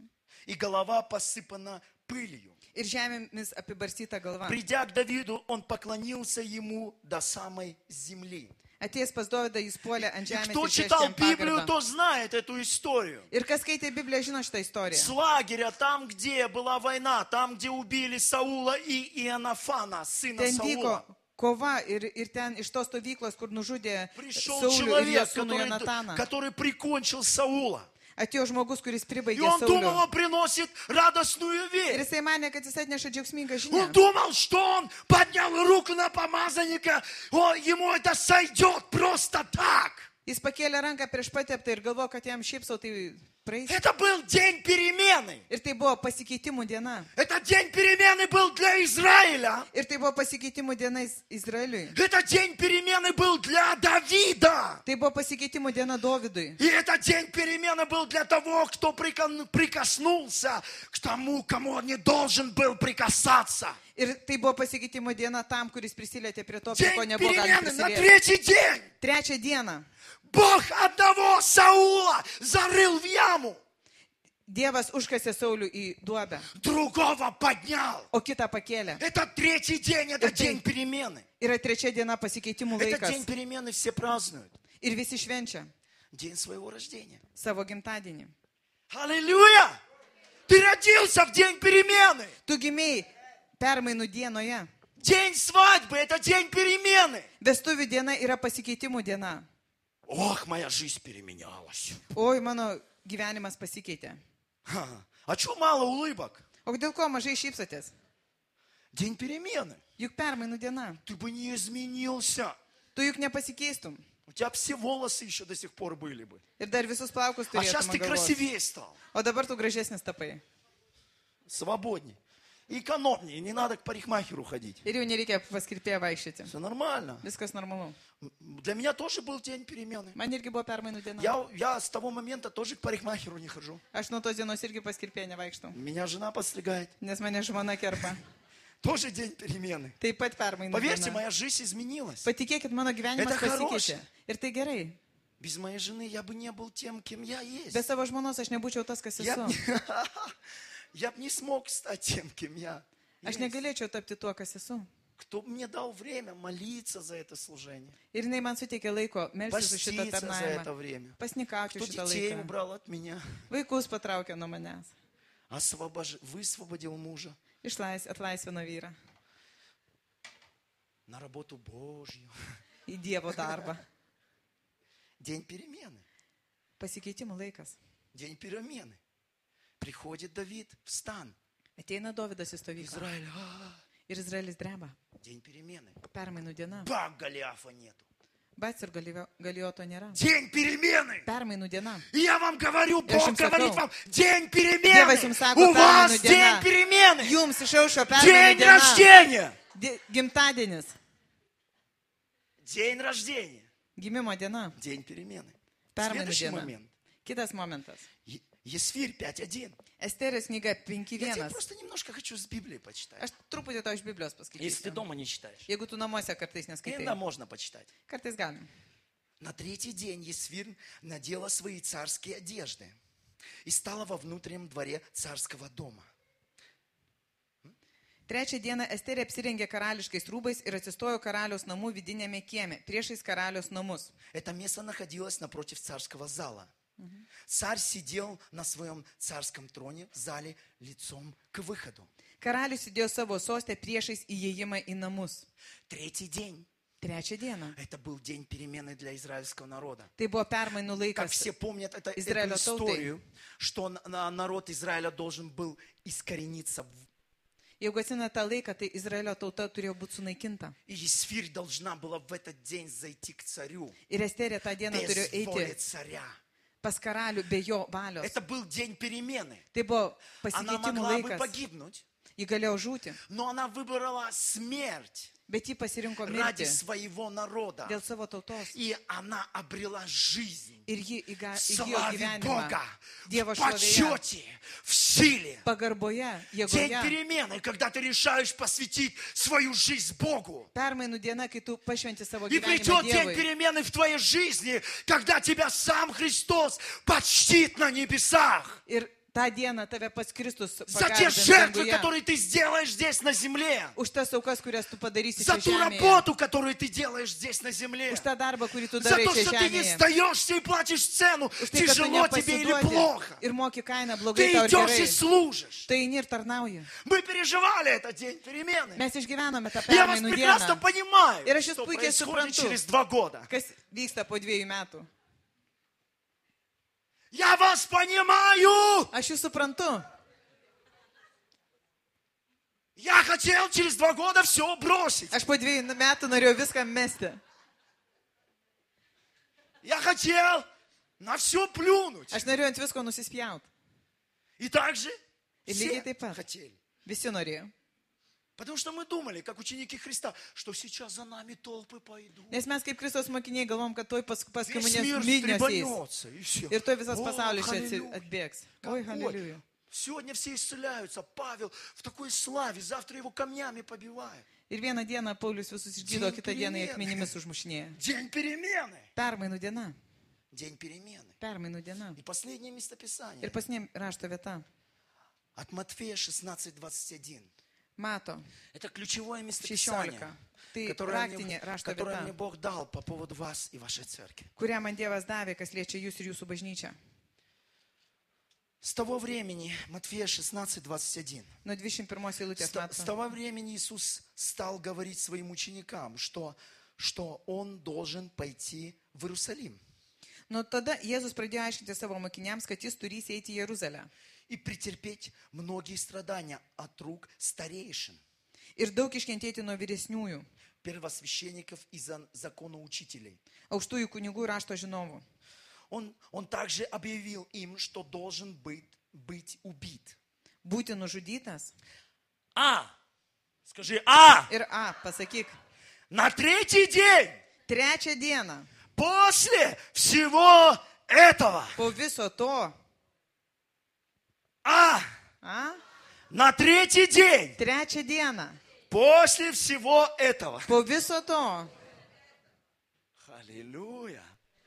И голова посыпана пылью. Ir žemėmis apibarstyta galva. Придя к Давиду, он поклонился ему до самой земли. Atėjęs pas Dovydą, jis puolė ant И žemės кто ir читал ištiesė jam Библию, pagarbą. то знает эту историю. Ir kas skaitė Bibliją, žino šitą istoriją. С лагеря, там, где была война, там, где убили Саула и Иоаннафана, сына Ten Саула. vyko kova ir, ir ten iš tos stovyklos, kur nužudė Пришел Saulių ir jo человек, sūnų который, Jonataną. который прикончил Саула. Atėjo žmogus, kuris И pribaigė он думал, Saulių. он приносит радостную Ir весть. jisai manė, kad jis atneša džiaugsmingą Он žinią. думал, что он поднял руку на помазанника, о, ему это сойдет просто так. Jis pakėlė ranką prieš pateptą ir galvojo, kad jam šiaip sau tai praeis. Это был день перемены. Ir tai buvo pasikeitimų diena. Этот день перемены был для Израиля. Ir tai buvo pasikeitimų diena Iz- Izraeliui. Этот день перемены был для Давида. Tai buvo pasikeitimų diena Dovydui. И этот день перемены был для того, кто прикон- прикоснулся к тому, кому он не должен был прикасаться. Ir tai buvo pasikeitimų diena tam, kuris prisilietė prie to, prie ko День nebuvo galima перемены на prisilieti. третий день. Trečią dieną Бог одного Саула зарыл в яму, Dievas užkasė Saulių į duobę, другого поднял. o kitą pakėlė. Это третий день, это Это- день перемены. Yra trečia diena pasikeitimų Этот день laikas. перемены все празднуют. Ir visi švenčia День своего рождения. savo gimtadienį. Аллилуйя! Ты родился в день перемены. Tu gimėjai permainų dienoje. День свадьбы – это день перемены. Vestuvių diena yra pasikeitimų diena. Ох, моя жизнь переменялась. Oi, mano gyvenimas pasikeitė. Ха, а что мало улыбок? O dėl ko mažai šypsotės? День перемены. Juk permainų diena. Ты бы не изменился. Tu juk nepasikeistum. У тебя все волосы еще до сих пор были бы. Ir dar visus plaukus А сейчас turėtum ты ant galvos. красивее стал. O dabar tu gražesnis tapai. Свободней. Экономнее, не надо к парикмахеру ходить. Ir jau nereikia pas kirpėją vaikščioti. Все нормально. Viskas normalu. Для меня тоже был день перемены. Man irgi buvo permainų diena. Я, я с того момента тоже к парикмахеру не хожу. Aš nuo tos dienos irgi pas kirpėją nevaikštau. Меня жена подстригает. Nes mane žmona kerpa. Тоже день перемены. Taip pat permainų Поверьте, diena. моя жизнь изменилась. Patikėkit, mano gyvenimas Это pasikeitė. хорошо. Ir tai gerai. Без моей жены я бы не был тем, кем я есть. Be savo žmonos aš nebūčiau tas, kas Я б esu. не- я бы не смог стать тем, кем я Aš есть. negalėčiau tapti tuo, kas esu. Кто бы мне дал время молиться за это служение, Ir jinai man suteikė laiko melstis už šitą поститься за это tarnavimą. время. Pasnikauti Кто už šitą детей laiką. убрал от меня, Vaikus patraukė nuo manęs. освобож... высвободил мужа Išlais, atlaisvino vyrą на работу Божью. į Dievo darbą. День перемены. Pasikeitimų laikas. День перемены. Приходит Давид в стан. Ateina Dovydas į stovyklą. Израиль. а, Ir Izraelis dreba. День перемены. Permainų diena. Бак Голиафа нету. Bats ir galėjo, galėjo to nėra. День перемены. Permainų diena. И я вам говорю, Я Бог им говорит сказал. вам, день Dievas перемены. jums sako, У вас permainų день diena. перемены. Jums išaušo permainų День diena. рождения. Di- Gimtadienis. День рождения. Gimimo diena. День перемены. Permainų Следующий diena. момент. Kitas momentas. Е- Есфирь пять один. Esterės knyga penki Я тебе vienas. просто немножко хочу с Библии почитать. Aš truputį tau iš Biblijos Если ты paskaitysiu. дома не читаешь. Jeigu tu namuose kartais Иногда neskaitai. можно почитать. Kartais galim. На третий день Есфирь надела свои царские одежды и стала во внутреннем дворе царского дома. Trečią dieną Esterė apsirengė karališkais rūbais ir atsistojo karaliaus namų vidinėme kieme, priešais karaliaus namus. Это место находилось напротив царского зала. Царь сидел на своем царском троне в зале лицом к выходу. Karalius sėdėjo savo sostę priešais įėjimą į namus. Третий день. Trečią dieną. Это был день перемены для израильского народа. Tai buvo permainų Как laikas. все помнят это, эту Израиля историю, что на- народ Израиля должен был искорениться. в- Jeigu atsina tą laiką, tai Izraelio tauta turėjo būti sunaikinta. И Есфирь должна была в этот день зайти к царю Ir Esterė tą dieną turėjo без воли eiti царя. pas karalių be jo valios. Это был день перемены. Tai buvo Она pasikeitimų могла бы laikas. погибнуть, Ji galėjo žūti, но она выбрала смерть bet ji pasirinko ради mirtį своего народа. dėl savo tautos. И она обрела жизнь Ir ji įga- в įgijo славе gyvenimą Бога, Dievo в šlovėje, почете, в силе. pagarboje, День jėgoje. перемены, когда ты решаешь посвятить свою жизнь Богу. Permainų diena, kai tu pašventi savo И gyvenimą придет день Dievui. перемены в твоей жизни, когда тебя сам Христос почтит на небесах. Ir tą dieną tave pats Kristus За те pagarbins жертвы, danguje. которые ты сделаешь здесь на земле. Už tas aukas, kurias tu padarysi За čia ту žemėje. работу, которую ты делаешь здесь на земле. Už tą darbą, kurį tu За darai то, čia что ты не žemėje. сдаешься и платишь цену, Už tai, kad tu тяжело тебе или плохо. nepasiduodi ir moki kainą Ты blogai tau ir идешь и gerai. служишь. Tu eini ir tarnauji. Мы переживали этот день перемены. Mes išgyvename tą Я вас permainų прекрасно dieną. понимаю, Ir aš jūs что puikiai происходит suprantu. через два года. Kas vyksta po dviejų metų. Я вас понимаю. Aš jūs suprantu. Я хотел через два года все бросить. Aš po dviejų metų norėjau viską mesti. Я хотел на все плюнуть. Aš norėjau ant visko nusispjauti. И так же И все lygiai taip pat. хотели. Visi norėjo. Потому что мы думали, как ученики Христа, что сейчас за нами толпы пойдут. Nes mes kaip Kristos mokiniai galvom, kad toj pas, paskui Весь manęs мир minios eis. стребанется, и все. Ir toj visas О, pasaulis čia халилюя. atsi- atbėgs. Oi, Какой? haleliuja. Сегодня все исцеляются. Павел в такой славе, завтра его камнями побивают. Ir vieną dieną Paulius visus išgydo, Dien kitą dieną jie perėmė. akmenimis užmušinėja. День перемены. Permainų diena. День перемены. Permainų diena. И последнее местописание. Ir pasniem rašto vieta. От Матфея шестнадцать двадцать один. Mato. Это ключевое местописание, šešiolika. Tai которое, raktinė мне, rašto которое мне vieta, Бог дал по поводу вас и вашей церкви. kurią man Dievas davė, kas liečia jūs ir jūsų bažnyčią. С того времени, Матфея шестнадцать двадцать один, Nuo dvidešimt pirmos eilutės с, с mato. того времени Иисус стал говорить своим ученикам, что, что Он должен пойти в Иерусалим Nuo tada Jėzus pradėjo aiškinti savo mokiniams, kad jis turi eiti į Jeruzalę. и претерпеть многие страдания от рук старейшин, Ir daug iškentėti nuo vyresniųjų, первосвященников и зан- законоучителей. aukštųjų kunigų ir rašto žinovų. Он, он также объявил им, что должен быть, быть убит. Būti nužudytas, А. Скажи А. Ir A, pasakyk. На третий день Trečią dieną, после всего этого. po viso to, А. A, На третий день trečią dieną, после всего этого. po viso to. Аллилуйя.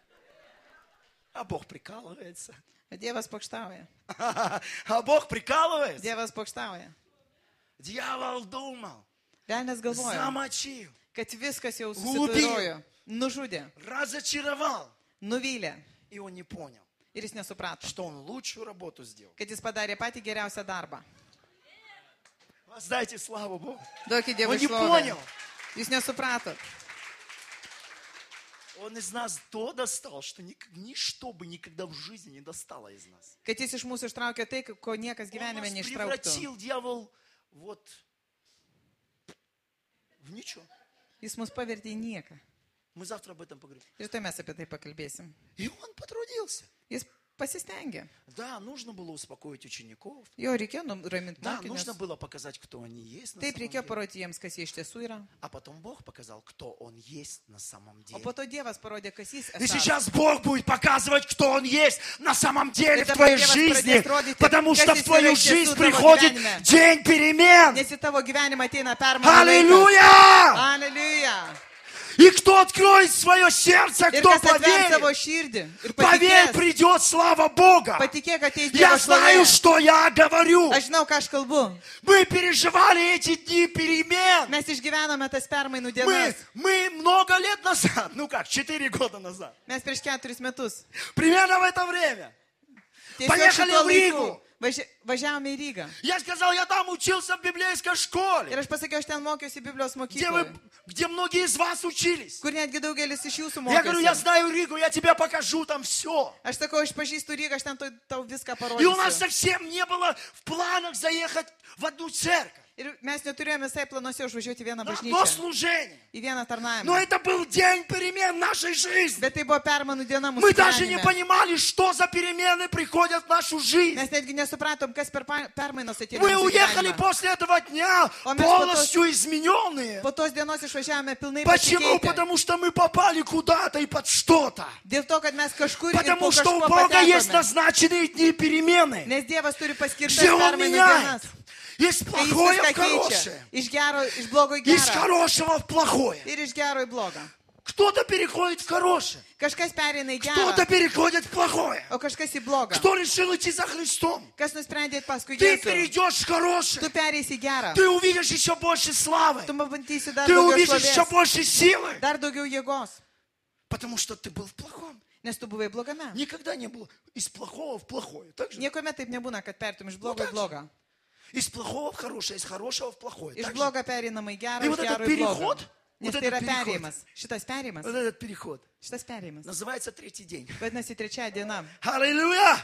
А Бог прикалывается. Dievas pokštauja. А Бог прикалывается. Dievas pokštauja. Дьявол думал, Velnes galvoja, замочил, kad viskas jau Ubij. susitairojo. Nužudė, разочаровал. nuvylė. И он не понял, Ir jis nesuprato, что он лучшую работу сделал. kad jis padarė patį geriausią darbą. Воздайте славу Богу. Duokit Dievui Он не šlovę. понял. Jūs nesupratot. Он из нас то достал, что ни- ничто бы никогда в жизни не достало из нас. Kad jis iš mūsų ištraukė tai, ko niekas Он gyvenime нас neištrauktų. превратил, дьявол, вот в ничего. Jis mus pavertė į nieką. Мы завтра об этом поговорим. Ir tai mes apie tai pakalbėsim. И он потрудился. Jis pasistengė. Да, нужно было успокоить учеников. Jo reikėjo nuraminti Да, mokinius. нужно было показать, кто они есть на Taip самом reikėjo деле. parodyti jiems, kas jie iš tiesų yra. А потом Бог показал, кто он есть на самом O деле. po to Dievas parodė, kas jis И esąs. сейчас Бог будет показывать, кто он есть на самом деле И в dabar твоей Dievas жизни, pradės rodyti, потому kas что jis в твою yra iš tiesų жизнь tavo приходит gyvenime. день перемен. Nes į tavo gyvenimą ateina permainų. Аллилуйя! Aleliuja. И кто откроет свое сердце, Ir кто kas atvers savo поверит, širdį. Ir поверь, patikės. придет слава Бога. Patikėk, ateis Я Dievo знаю, šlovė. что я говорю. Aš žinau, ką aš kalbu. Мы переживали эти дни перемен. Mes išgyvename tas permainų Мы, dienas. мы много лет назад, ну как, четыре года назад, Mes prieš keturis metus. примерно в это время, Tiesiog Поехали šituo в laiku Rygą. važia- važiavome į Rygą. я сказал, я там учился в библейской школе, Ir aš pasakiau, aš ten mokiausi Biblijos где, вы, mokykloje. где многие из вас учились. Kur netgi daugelis iš jūsų Я говорю, я mokėsi. знаю Ригу, я тебе покажу там все. Aš sakau, aš pažįstu Rygą, aš ten tau- tau viską И у нас parodysiu. совсем не было в планах заехать в одну церковь, Ir mes neturėjome visai planuose užvažiuoti į vieną на одно bažnyčią. служение. Į vieną Но tarnavimą. это был день перемен в нашей жизни. Bet tai buvo permainų diena mūsų Мы даже не gyvenime. понимали, что за перемены приходят в нашу жизнь. Mes netgi nesupratom, kas per pa- permainos ateina. Мы į mūsų уехали gyvenimą. после этого дня Он нас полностью измененные. Po tos dienos išvažiavome pilnai Почему? pasikeitę. Потому что мы попали куда-то и под что-то. Dėl to, kad mes kažkur ir po Потому что у kažko Бога есть patekome. назначенные дни перемены, Nes Dievas turi paskirtas где Он permainų меняет. dienas. Есть Kai jis плохое viską в хорошее. keičia. Iš gero, iš blogo į Из gerą. хорошего в плохое. Ir iš gero į blogą. Кто-то переходит в хорошее. Kažkas pereina į Кто-то gerą, переходит в плохое. o kažkas į blogą. Кто решил идти за Христом? Kas nusprendė eiti paskui Ты Jėzų. перейдешь в хорошее. Tu pereisi į gerą. Ты увидишь еще больше славы. Tu pamatysi dar Ты daugiau увидишь еще šlovės, больше силы. dar daugiau jėgos. Потому что ты был в плохом. Nes tu buvai blogame. Никогда не было из плохого в плохое. Так же? Niekuomet taip nebūna, kad pertum iš blogo так į же. blogą. Из плохого в хорошее, из хорошего в плохое. Iš Так же? blogo pereinama į gerą, И iš вот этот gero į blogą. переход, Nes вот tai yra этот переход. perėjimas. Šitas perėjimas. Вот этот переход Šitas perėjimas. называется третий день. Vadinasi, trečia diena. Аллилуйя!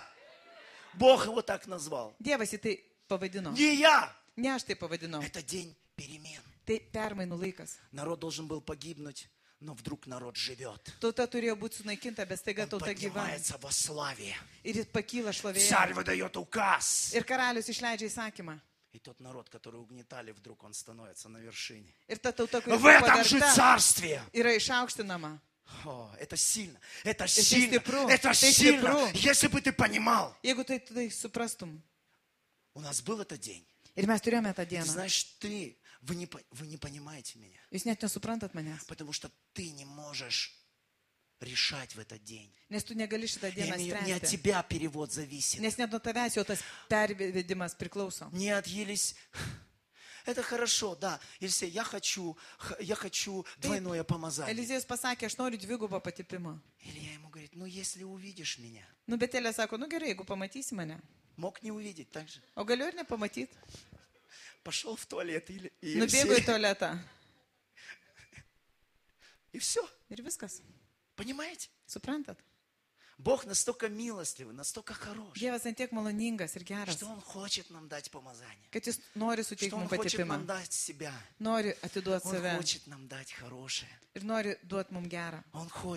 Бог его так назвал. Dievas į tai pavadino. Не я. Ne aš tai pavadinau. Это день перемен. Tai permainų laikas. Народ должен был погибнуть, но вдруг народ живет. Tauta turėjo būti sunaikinta, bet staiga Он tauta gyva. поднимается во славе. Ir jis pakyla šlovėje. Царь выдает указ. Ir karalius išleidžia įsakymą. И тот народ, который угнетали, вдруг он становится на вершине. Ir ta tauta, kuri В buvo этом же pavergta, царстве. yra išaukštinama. О, это сильно. Это ты сильно. степру, Это ты сильно. степру. Если бы ты понимал. Jeigu tai, tai suprastum. У нас был этот день. Ir mes turėjome tą Ты dieną. знаешь, ты, вы не, по- вы не понимаете меня. Jūs net nesuprantat manęs. Потому что ты не можешь решать в этот день. Nes tu negali šitą Не, dieną не- не от spręsti. тебя перевод зависит. Nes net nuo tavęs jau tas pervedimas priklauso. Не от Елис... Это хорошо, да. Елисей, я хочу, х- я хочу двойное помазание. Elizėjus pasakė, aš noriu dvigubą patipimą. Илья ему говорит, ну если увидишь меня. Nu, bet Elė sako, nu gerai, jeigu pamatysi mane. Mог не увидеть так же. O galiu ir nepamatyti. Пошел в туалет и, и, Nubėgo į Елисей, tualetą. и все. Ir viskas. Понимаете? Suprantat? Бог настолько милостливый, настолько хорош, Dievas ant tiek maloningas ir geras, что Он хочет нам дать помазание. kad jis nori suteikti Что Он mums хочет нам patipimą. дать себя. Nori atiduoti Он save. хочет нам дать хорошее. Ir nori duoti mums gerą. Он хочет.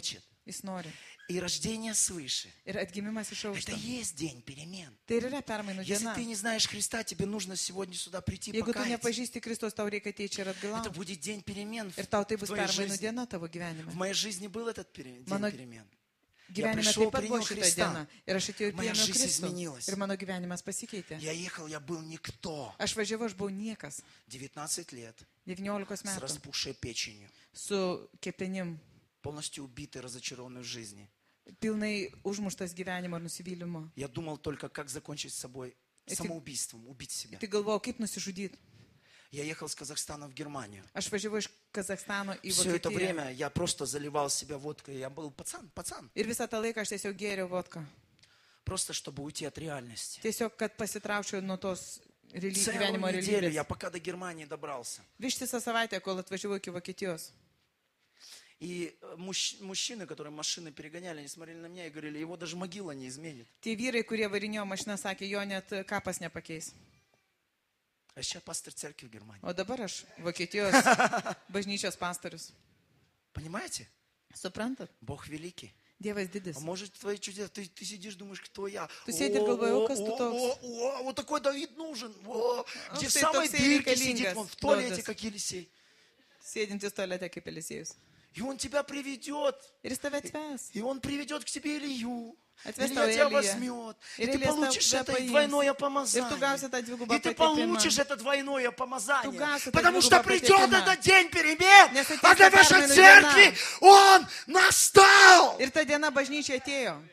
Jis nori. И рождение свыше. Ir atgimimas iš Это aukšto. и есть день перемен. Tai ir yra permainų Если diena. ты не знаешь Христа, тебе нужно сегодня сюда прийти Jeigu tu покаяться. nepažįsti Kristaus, tau reikia ateiti čia ir Это atgalauti. будет день перемен Ir в tau tai в bus твоей permainų жизни. diena tavo В gyvenime. моей жизни был этот пере- день Mano перемен. gyvenime пришел, taip pat buvo принял šitą Христа. dieną. Ir aš atėjau ir Моя priėmiau жизнь Kristų. изменилась. Ir mano gyvenimas pasikeitė. Я ехал, я был никто. Aš važiavau, aš buvau niekas. девятнадцать лет, devyniolikos с metų. распухшей печенью, Su kepenim. полностью убитый, разочарованный в жизни. Pilnai užmuštas gyvenimo ir nusivylimo. Я думал только, как закончить с собой Эти- самоубийством, убить себя. Tai galvojau, kaip nusižudyti. Я ехал с Казахстана в Германию. Aš važiavau iš Kazakstano į Все это Vokietiją. время я просто заливал себя водкой. Я был пацан, пацан. Ir visą tą laiką aš tiesiog gėriau vodką. Просто чтобы уйти от реальности. Tiesiog, kad pasitraukčiau nuo tos rely- Целую gyvenimo неделю realybės. я пока до Германии добрался. Ištisą savaitę, kol atvažiavau iki Vokietijos. И э, мужч- мужчины, которые машины перегоняли, они смотрели на меня и говорили, его даже могила не изменит. Tie vyrai, kurie varinėjo mašiną, sakė, jo net kapas nepakeis. А сейчас пастор церкви в Германии. O dabar aš Vokietijos bažnyčios pastorius. Понимаете? Suprantat? Бог великий. Dievas didis. А может, твои чудеса, ты, ты сидишь, думаешь, кто я? Ты сидишь, говоришь, О, «О, kas tu о, toks?» о, о, вот такой Давид нужен. О, где в štai самой toksai дырке сидит, reikalingas он в туалете, Dovydas. как Елисей. Sėdintis tualete kaip Elisėjus. И он тебя приведет. Ir jis tave atves. И он приведет к тебе Илью. Atves Илья tau тебя Eliją. возьмет. И Ir ты Elijas получишь tave это paims. двойное Ir tu помазание. gausi tą dvigubą И ты patekimą. получишь это двойное помазание. Tu gausi tą Потому что dvigubą придет patekimą. этот день перемен. Nes ateis А для ta вашей permainų церкви diena. он настал. Ir ta diena bažnyčia atėjo.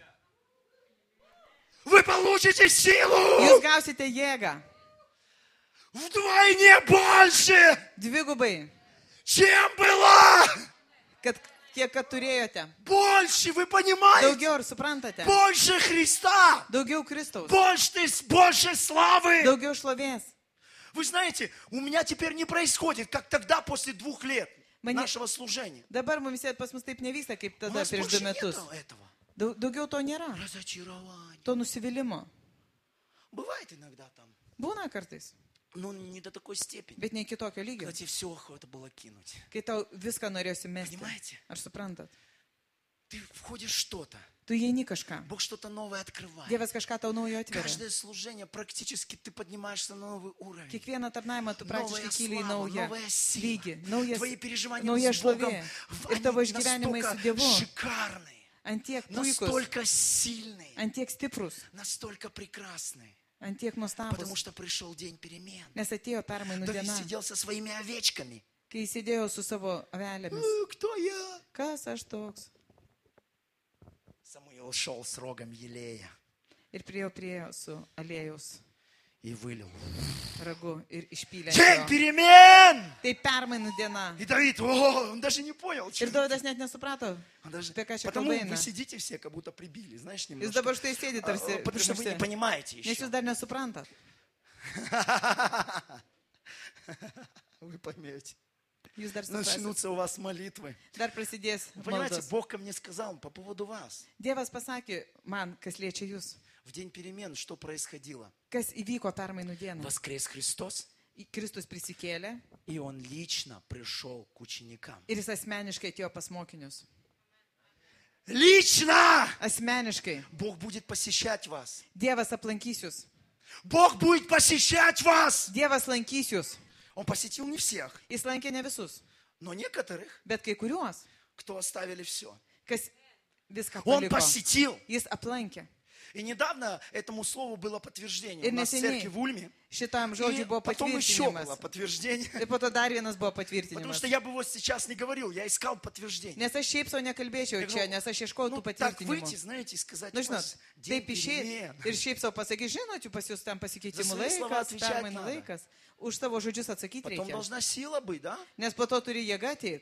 Вы получите Jūs силу gausite jėgą. вдвойне больше, Dvigubai. чем была. Kad kiek, kad turėjote. Больше, вы понимаете? Daugiau, ar suprantate? Больше Христа. Daugiau Kristaus. Больше, больше славы. Daugiau šlovės. Вы знаете, у меня теперь не происходит, как тогда после двух лет Мне- нашего служения. Dabar mums pas mus taip nevyksta, kaip У tada нас prieš больше du нет metus. этого. Daug- Daugiau to nėra. Разочарование. To nusivylimo. Бывает иногда там, Būna kartais, но не до такой степени. bet ne iki tokio lygio. Когда тебе все охота было кинуть. Kai tau viską norėsi mesti. Понимаете? Ar suprantat? Ты входишь в что-то. Tu įeini kažką. Бог что-то новое открывает. Dievas kažką tau naujo atveria. Каждое служение практически ты поднимаешься на новый уровень. Kiekvieną tarnavimą tu Новая praktiškai kyli į слава, naują новая сила. lygį. Naujas, Твои переживания nauja с Богом, šlovė. в- Ir они tavo išgyvenimai su настолько Dievu. шикарные, Antiek puikus, настолько сильные, antiek stiprus, настолько прекрасные. antiek Потому nuostabus. что пришел день перемен. Nes atėjo permainų Давид diena, сидел со своими овечками. kai sėdėjau su savo avelėmis. «Э, Кто я? Kas aš toks? Самуил шел с рогом елея Ir priejo prie su aliejaus и вылил. ragu ir išpylė. День ant jo. перемен! Tai permainų diena. И Давид, о, он даже не понял. Ir что- Dovydas net nesuprato. Он даже- apie ką čia Потому kalba eina. вы сидите все, как будто прибили, знаешь, Jis немножко. dabar štai sėdi tarsi. А, Потому что вы не primušti. понимаете Nes еще. jūs dar nesuprantat. Вы поймете. Jūs dar suprasit. Начнутся у вас молитвы. Dar prasidės Понимаете, maldos. Бог ко мне сказал по поводу вас. Dievas pasakė man, kas liečia jūs. В день перемен что происходило? Kas įvyko permainų dieną. Воскрес Христос, Į- Kristus prisikėlė и Он лично пришел к ученикам. ir jis asmeniškai atėjo pas mokinius. Лично! Asmeniškai. Бог будет посещать вас. Dievas aplankys jūs. Бог будет посещать вас. Dievas lankys jūs. Он посетил не всех, Jis lankė ne visus, но некоторых, bet kai kuriuos, кто оставили все. kas viską Он paliko. посетил. Jis aplankė. И недавно этому слову было подтверждение. И У нас в neseniai церкви в Ульме. Šitam И žodžiui buvo потом еще было patvirtinimas. подтверждение. Ir po to dar vienas buvo Потому patvirtinimas. что я бы вот сейчас не говорил, я искал подтверждение. Nes aš šiaip savo nekalbėčiau čia, nes aš ieškojau tų Ну, так выйти, patvirtinimų. знаете, и сказать, Nu, у žinot, вас день taip išėjai перемен. ir šiaip savo pasakyti, žinot, jų pas jūs ten pasikeitimų За свои слова laikas, отвечать permainų надо. laikas. Už savo žodžius atsakyti Потом reikia. должна сила быть, да? Nes po to turi jėga ateiti.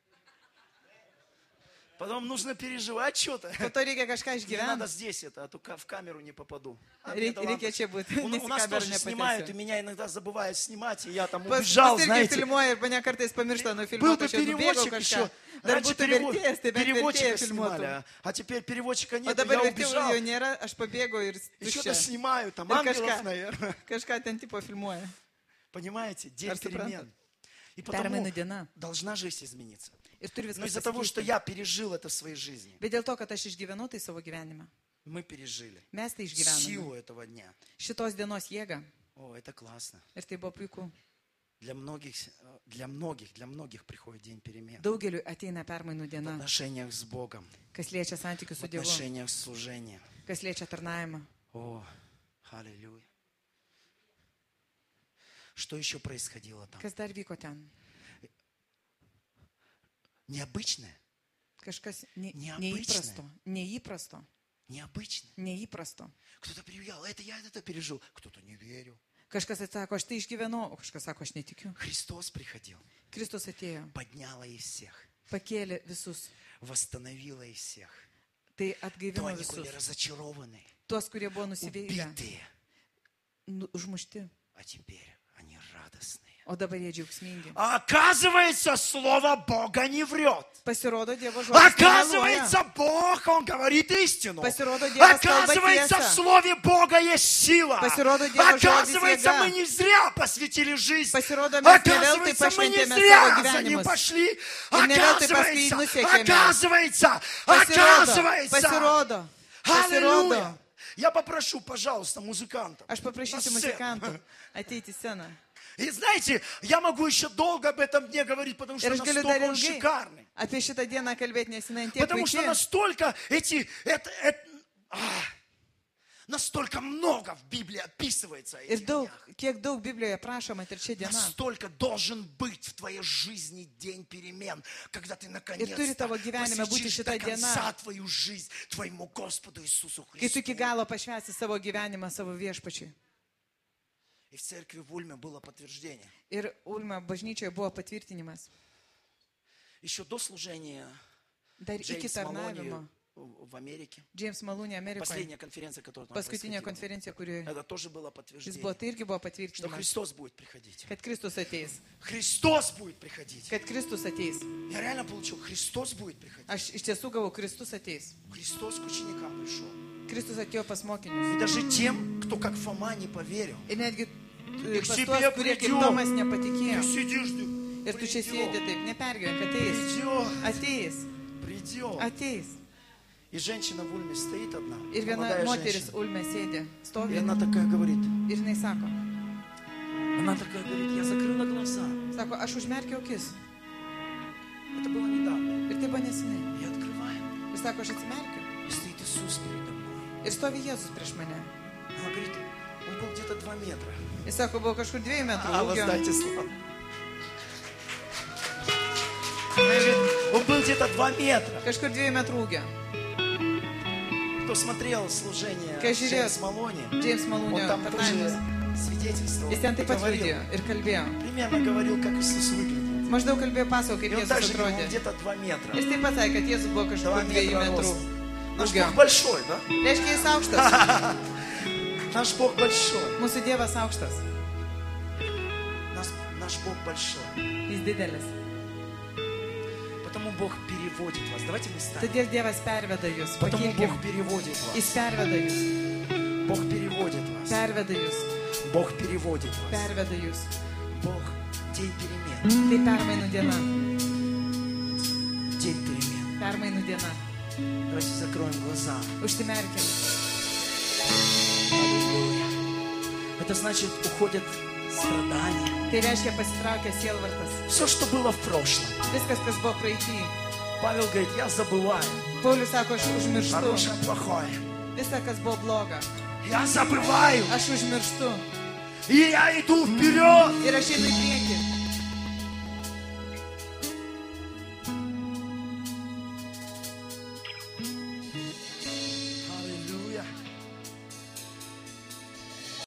Потом нужно переживать что-то. Po to reikia kažką Не надо išgyventi. здесь это, а то ка- в камеру не попаду. А, Рей- нет, да ладно. reikia čia būti. У, Nes у į нас kamerą тоже снимают, и nepatęsiu. меня иногда забывают снимать, и я там Pas убежал, pas irgi знаете. filmuoja ir mane kartais pamiršta Был nufilmuoti, бы aš jau nubėgau переводчик kažką. еще. Dar Раньше būtų перево- vertėjas, tai bent переводчика vertėjas снимали, filmuotų. а, а теперь переводчика O нет, dabar я vertėjų убежал. jo nėra, aš pabėgau ir И что-то tuščia. снимаю, там Ir ангелов, kažką, наверное. kažką ten tipo filmuoja. Понимаете, день Ar suprantat? перемен. И потому Permainų diena. должна жизнь измениться. Ir turi Но viskas из-за того, что pasikeisti. я пережил это в своей жизни, Bet dėl to, kad aš išgyvenau tai savo gyvenimą. мы пережили Mes tai išgyvenome. силу этого дня. Šitos dienos jėgą. О, это классно. Ir tai buvo puiku. Для многих, для многих, для многих приходит день перемен. Daugeliu ateina permainų В diena. отношениях с Богом, Kas liečia santykius в su Dievu. отношениях с служением. Kas liečia tarnavimą. О, аллилуйя. Что еще происходило там? Kas dar vyko ten? Необычное? Kažkas ne, Neobычное. neįprasto. Neįprasto. Необычное. Neįprasto. Кто-то привел, это я это пережил. Кто-то не верил. Kažkas atsako, aš tai išgyvenau, o kažkas sako, aš netikiu. Христос приходил, Kristus atėjo, подняла из всех, pakėlė visus. восстановила из всех. Tai То atgaivino они были visus. разочарованы, Tuos, kurie buvo nusivylę, убитые, nu- užmušti. а теперь они радостные. O dabar jie džiaugsmingi. А оказывается, Слово Бога не врет. Pasirodo, Dievo žodis nemeluoja. Оказывается, Бог, Он говорит истину. Pasirodo, Dievas kalba Оказывается, в tiesą. Слове Бога есть сила. Pasirodo, Dievo žodis Оказывается, jėga. мы не зря посвятили жизнь. Pasirodo, mes ne veltui Оказывается, мы не pašventėme зря savo за ним gyvenimus. пошли. И не veltui paskui jį Оказывается, nusekėme. оказывается, Pasirodo, оказывается. pasirodo, Аллилуйя. pasirodo. Я попрошу, пожалуйста, музыкантов. Aš paprašysiu на сцену. muzikantų ateiti į sceną. И знаете, я могу еще долго об этом дне говорить, потому что Ir aš galiu dar настолько он ilgai шикарный. apie šitą dieną kalbėti, nes jinai ant tiek Потому что puiki. настолько эти, это, это, а, настолько много в Библии описывается о Ir этих daug, днях. kiek daug Biblijoje prašoma ir čia diena. Настолько должен быть в твоей жизни день перемен, когда ты turi наконец-то tavo gyvenime būti посвятишь šita до конца diena. твою жизнь твоему Господу Иисусу Kai tu iki Христу. galo pašvęsi savo gyvenimą savo viešpačiui. И в церкви в Ульме было подтверждение. Ir Ulma bažnyčioje buvo patvirtinimas. Еще до служения Dar iki Джеймс Малони tarnavimo. в Америке, James Maloney Amerikoje. последняя конференция, которая там Paskutinė происходила, konferencija, kurioje это тоже было jis buvo, подтверждение, tai irgi buvo что patvirtinimas, Христос будет приходить. kad Kristus ateis. Христос будет приходить. Kad Kristus ateis. Я реально получил, Христос будет приходить. Aš iš tiesų gavau, Kristus ateis. Христос к ученикам пришел. Kristus atėjo pas И mokinius. даже тем, кто как Фома не поверил. Ir netgi Ir e, pas себе tuos, kurie kaip придет. Tomas Ты nepatikėjo. сидишь, ты Ir tu čia sėdi придет, taip, nepergyvenk, ateis. придет, Ateis. придет. Ateis. И женщина в Ульме стоит одна, Ir viena молодая moteris женщина. Ulme sėdi, И stovi. она такая говорит, Ir jinai sako, она такая говорит, я закрыла глаза. sako, aš užmerkiau akis. Это было недавно. Ir tai buvo nesenai. Я открываю, Ir sako, aš atsimerkiu. и стоит Иисус передо мной. Ir stovi Jėzus prieš mane. Она говорит, он был где-то два метра. Jis sako, buvo kažkur dviejų metrų А, ūgio. воздайте славу. Она говорит, он был где-то два метра. Kažkur dviejų metrų ūgio. Кто смотрел служение Kai žiūrėjau Джеймс Малони, James он Maloney там тоже tarnavimus, свидетельствовал, jis ten taip pat говорил, liudijo ir kalbėjo. примерно говорил, как Иисус выглядит. Maždaug kalbėjo pasako, И kaip он Jėzus также говорил, atrodė. он где-то два метра. Jis taip pat sakė, kad Jėzus buvo Два kažkur dviejų метра metrų роста. Наш ūgio. Бог большой, да? Reiškia, jis aukštas. Наш Бог большой. Mūsų Dievas aukštas. Наш, наш Бог большой. Jis didelis. Потому Бог переводит вас. Давайте мы станем. Todėl Dievas perveda jūs. Потому Pakilkim. Бог переводит Jis вас. perveda jūs. Бог переводит вас. Perveda jūs. Бог переводит вас. Perveda jūs. Бог день перемен. Tai permainų diena. День перемен. Permainų diena. Давайте закроем глаза. Užsimerkim. Аллилуйя. Это значит, уходят страдания. Tai reiškia pasitraukia sielvartas. Все, что было в прошлом. Viskas, kas buvo praeitį. Павел говорит, я забываю. Paulius sako, aš užmirštu. Хорошее, плохое. Visą, kas buvo bloga. Я забываю. Aš užmirštu. И я иду вперед. Ir aš einu į priekį.